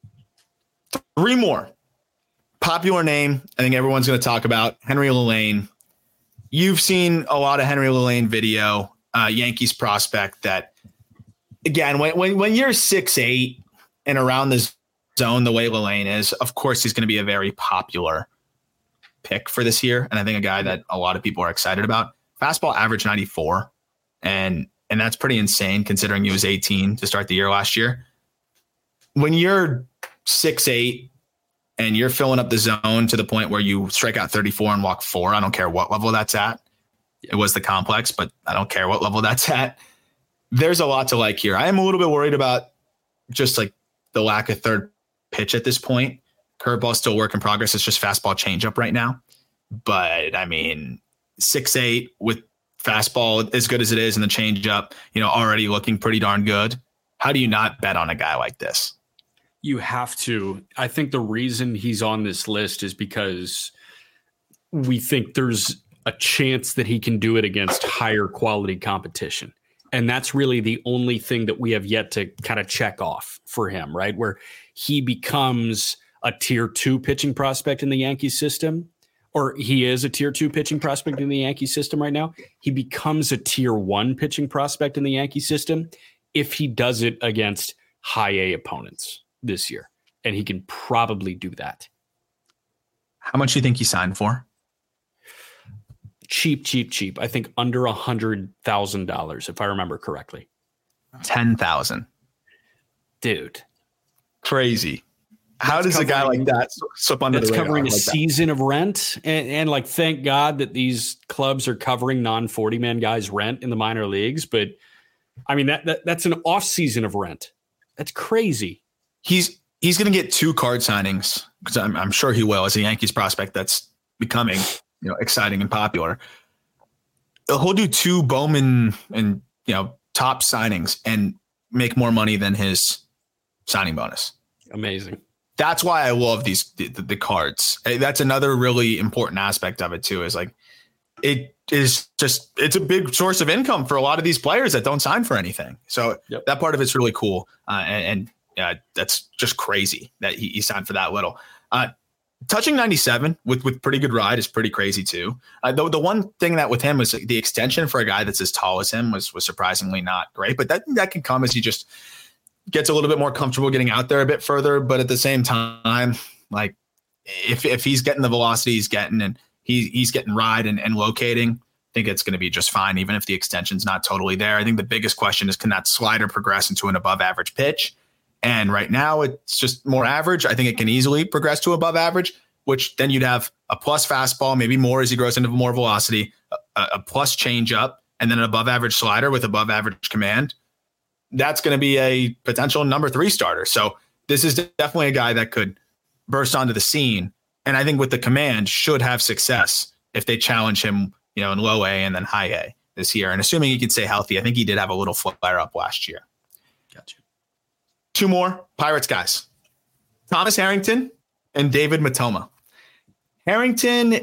Three more. Popular name, I think everyone's going to talk about, Henry Lelaine. You've seen a lot of Henry Lelaine video, uh, Yankees prospect that, again, when, when, when you're six eight and around the zone the way Lelaine is, of course he's going to be a very popular pick for this year, and I think a guy that a lot of people are excited about. Fastball average ninety-four, and And that's pretty insane considering he was eighteen to start the year last year. When you're six eight and you're filling up the zone to the point where you strike out thirty-four and walk four, I don't care what level that's at. It was the complex, but I don't care what level that's at. There's a lot to like here. I am a little bit worried about just like the lack of third pitch at this point. Curveball still work in progress. It's just fastball changeup right now. But I mean, six eight with fastball as good as it is and the changeup, you know, already looking pretty darn good. How do you not bet on a guy like this? You have to. I think the reason he's on this list is because we think there's a chance that he can do it against higher quality competition. And that's really the only thing that we have yet to kind of check off for him, right? Where he becomes a tier two pitching prospect in the Yankees system, or he is a tier two pitching prospect in the Yankee system right now. He becomes a tier one pitching prospect in the Yankee system if he does it against high A opponents this year. And he can probably do that. How much do you think he signed for? Cheap, cheap, cheap. I think under a hundred thousand dollars, if I remember correctly. Ten thousand. Dude. Crazy. How That's does a guy covering- like that slip under the That's radar covering a like that? season of rent. And, and like, thank God that these clubs are covering non forty man guys' rent in the minor leagues. But I mean, that, that that's an off season of rent. That's crazy. He's he's going to get two card signings because I'm, I'm sure he will as a Yankees prospect that's becoming, you know, exciting and popular. He'll do two Bowman and, you know, top signings and make more money than his signing bonus. Amazing. That's why I love these the, the cards. That's another really important aspect of it too. Is like it is just it's a big source of income for a lot of these players that don't sign for anything. So Yep. that part of it's really cool, uh, and, and uh, that's just crazy that he, he signed for that little. Uh, touching ninety-seven with with pretty good ride is pretty crazy too. Uh, the the one thing that with him was the extension for a guy that's as tall as him was was surprisingly not great, but that that can come as he just gets a little bit more comfortable getting out there a bit further. But at the same time, like if if he's getting the velocity he's getting and he, he's getting ride and, and locating, I think it's going to be just fine, even if the extension's not totally there. I think the biggest question is, can that slider progress into an above average pitch? And right now it's just more average. I think it can easily progress to above average, which then you'd have a plus fastball, maybe more as he grows into more velocity, a, a plus change up, and then an above average slider with above average command. That's going to be a potential number three starter. So this is definitely a guy that could burst onto the scene. And I think with the command should have success if they challenge him, you know, in low A and then high A this year. And assuming he can stay healthy, I think he did have a little flare up last year. Gotcha. Two more Pirates guys, Thomas Harrington and David Matoma. Harrington,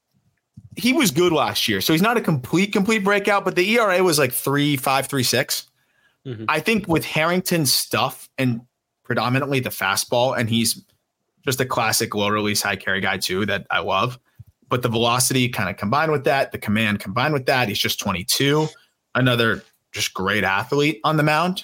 he was good last year. So he's not a complete, complete breakout, but the E R A was like three, five, three, six. Mm-hmm. I think with Harrington's stuff and predominantly the fastball, and he's just a classic low release, high carry guy too, that I love, but the velocity kind of combined with that, the command combined with that, he's just twenty-two, another just great athlete on the mound.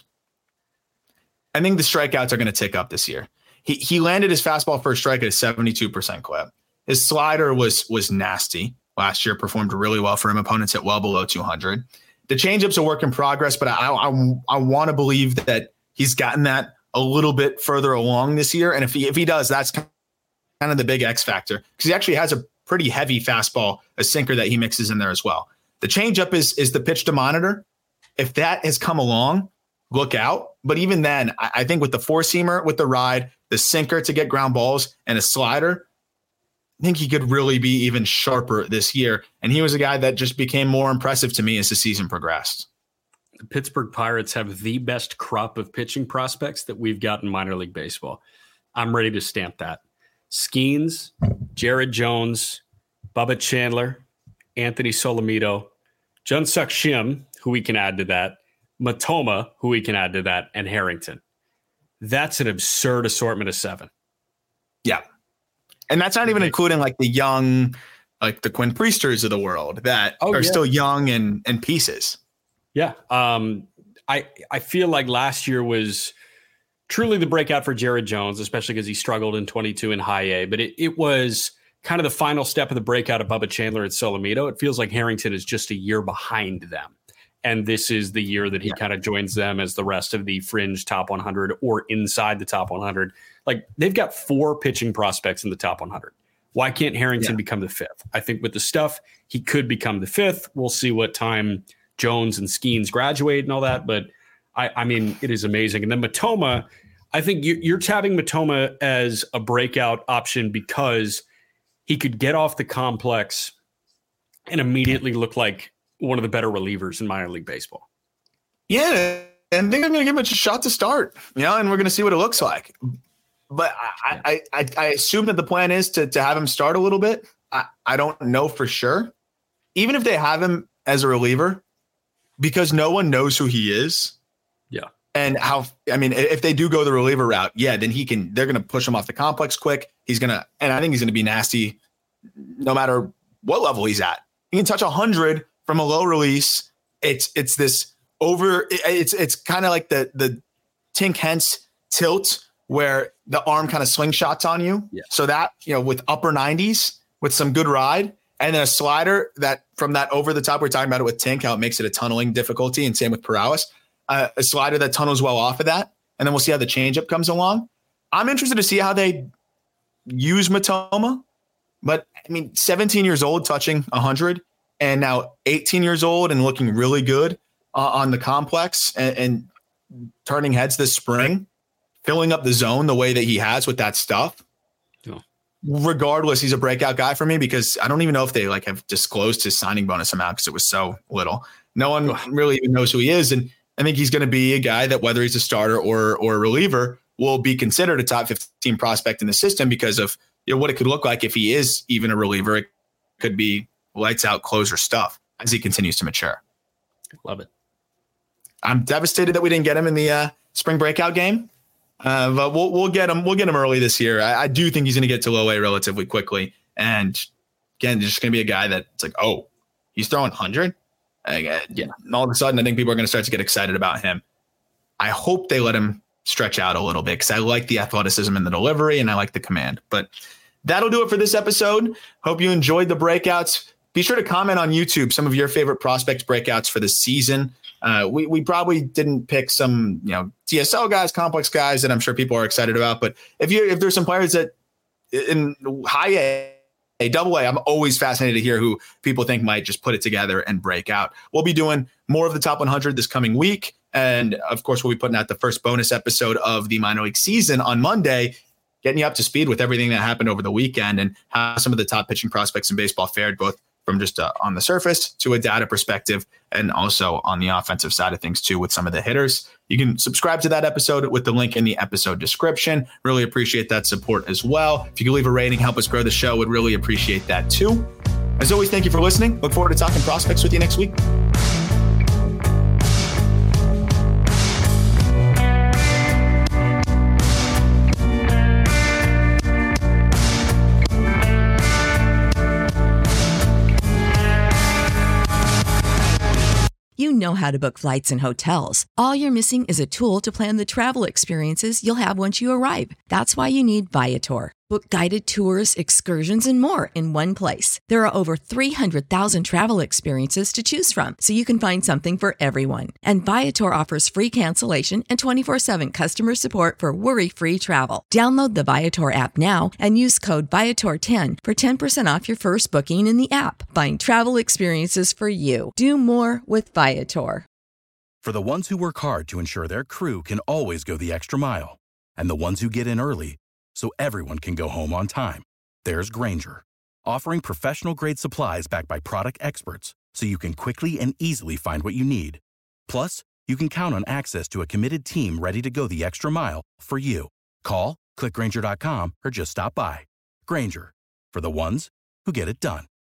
I think the strikeouts are going to tick up this year. He he landed his fastball first strike at a seventy-two percent clip. His slider was was nasty last year, performed really well for him. Opponents hit well below two hundred. The changeup's a work in progress, but I I, I want to believe that he's gotten that a little bit further along this year. And if he if he does, that's kind of the big X factor, because he actually has a pretty heavy fastball, a sinker that he mixes in there as well. The changeup is is the pitch to monitor. If that has come along, look out. But even then, I, I think with the four seamer, with the ride, the sinker to get ground balls, and a slider, I think he could really be even sharper this year. And he was a guy that just became more impressive to me as the season progressed. The Pittsburgh Pirates have the best crop of pitching prospects that we've got in minor league baseball. I'm ready to stamp that. Skeens, Jared Jones, Bubba Chandler, Anthony Solomito, Jun-Suk Shim, who we can add to that, Matoma, who we can add to that, and Harrington. That's an absurd assortment of seven. Yeah. And that's not even including like the young, like the Quinn Priesters of the world that oh, are yeah. still young and, and pieces. Yeah. Um, I, I feel like last year was truly the breakout for Jared Jones, especially because he struggled in twenty-two in high A, but it, it was kind of the final step of the breakout of Bubba Chandler and Solomito. It feels like Harrington is just a year behind them. And this is the year that he yeah. kind of joins them as the rest of the fringe top one hundred or inside the top one hundred. Like, they've got four pitching prospects in the top one hundred. Why can't Harrington yeah. become the fifth? I think with the stuff, he could become the fifth. We'll see what time Jones and Skeens graduate and all that. But I, I mean, it is amazing. And then Matoma, I think you, you're tabbing Matoma as a breakout option because he could get off the complex and immediately look like one of the better relievers in minor league baseball. Yeah, and I think I'm going to give him a shot to start, you know, and we're going to see what it looks like. But I, I, I, I assume that the plan is to, to have him start a little bit. I, I don't know for sure. Even if they have him as a reliever, because no one knows who he is. Yeah. And how, I mean, if they do go the reliever route, yeah, then he can, they're going to push him off the complex quick. He's going to, and I think he's going to be nasty no matter what level he's at. He can touch a hundred from a low release. It's, it's this over, it's, it's kind of like the, the Tink Hence tilt where the arm kind of slingshots on you. Yeah. So that, you know, with upper nineties with some good ride, and then a slider that from that over the top, we're talking about it with Tink, how it makes it a tunneling difficulty, and same with Paralis. Uh, a slider that tunnels well off of that, and then we'll see how the changeup comes along. I'm interested to see how they use Mitoma, but I mean, seventeen years old, touching one hundred, and now eighteen years old and looking really good uh, on the complex and, and turning heads this spring, filling up the zone the way that he has with that stuff. Yeah. Regardless, he's a breakout guy for me because I don't even know if they like have disclosed his signing bonus amount because it was so little. No one really even knows who he is, and I think he's going to be a guy that whether he's a starter or or a reliever will be considered a top fifteen prospect in the system because of you know, what it could look like if he is even a reliever. It could be lights out closer stuff as he continues to mature. Love it. I'm devastated that we didn't get him in the uh, spring breakout game, uh, but we'll we'll get him. We'll get him early this year. I, I do think he's going to get to low A relatively quickly, and again, just going to be a guy that it's like, oh, he's throwing one hundred. Uh, yeah. And all of a sudden, I think people are going to start to get excited about him. I hope they let him stretch out a little bit because I like the athleticism and the delivery, and I like the command. But that'll do it for this episode. Hope you enjoyed the breakouts. Be sure to comment on YouTube some of your favorite prospects breakouts for the season. Uh, we we probably didn't pick some you know T S L guys, complex guys that I'm sure people are excited about. But if you if there's some players that in high A, A, double A, I'm always fascinated to hear who people think might just put it together and break out. We'll be doing more of the top one hundred this coming week. And of course, we'll be putting out the first bonus episode of the minor league season on Monday, getting you up to speed with everything that happened over the weekend and how some of the top pitching prospects in baseball fared, both from just uh, on the surface to a data perspective and also on the offensive side of things too with some of the hitters. You can subscribe to that episode with the link in the episode description. Really appreciate that support as well. If you could leave a rating, help us grow the show, would really appreciate that too. As always, thank you for listening. Look forward to talking prospects with you next week. You know how to book flights and hotels. All you're missing is a tool to plan the travel experiences you'll have once you arrive. That's why you need Viator. Book guided tours, excursions, and more in one place. There are over three hundred thousand travel experiences to choose from, so you can find something for everyone. And Viator offers free cancellation and twenty-four seven customer support for worry-free travel. Download the Viator app now and use code Viator ten for ten percent off your first booking in the app. Find travel experiences for you. Do more with Viator. For the ones who work hard to ensure their crew can always go the extra mile, and the ones who get in early so everyone can go home on time, there's Grainger, offering professional-grade supplies backed by product experts so you can quickly and easily find what you need. Plus, you can count on access to a committed team ready to go the extra mile for you. Call, click Grainger dot com, or just stop by. Grainger, for the ones who get it done.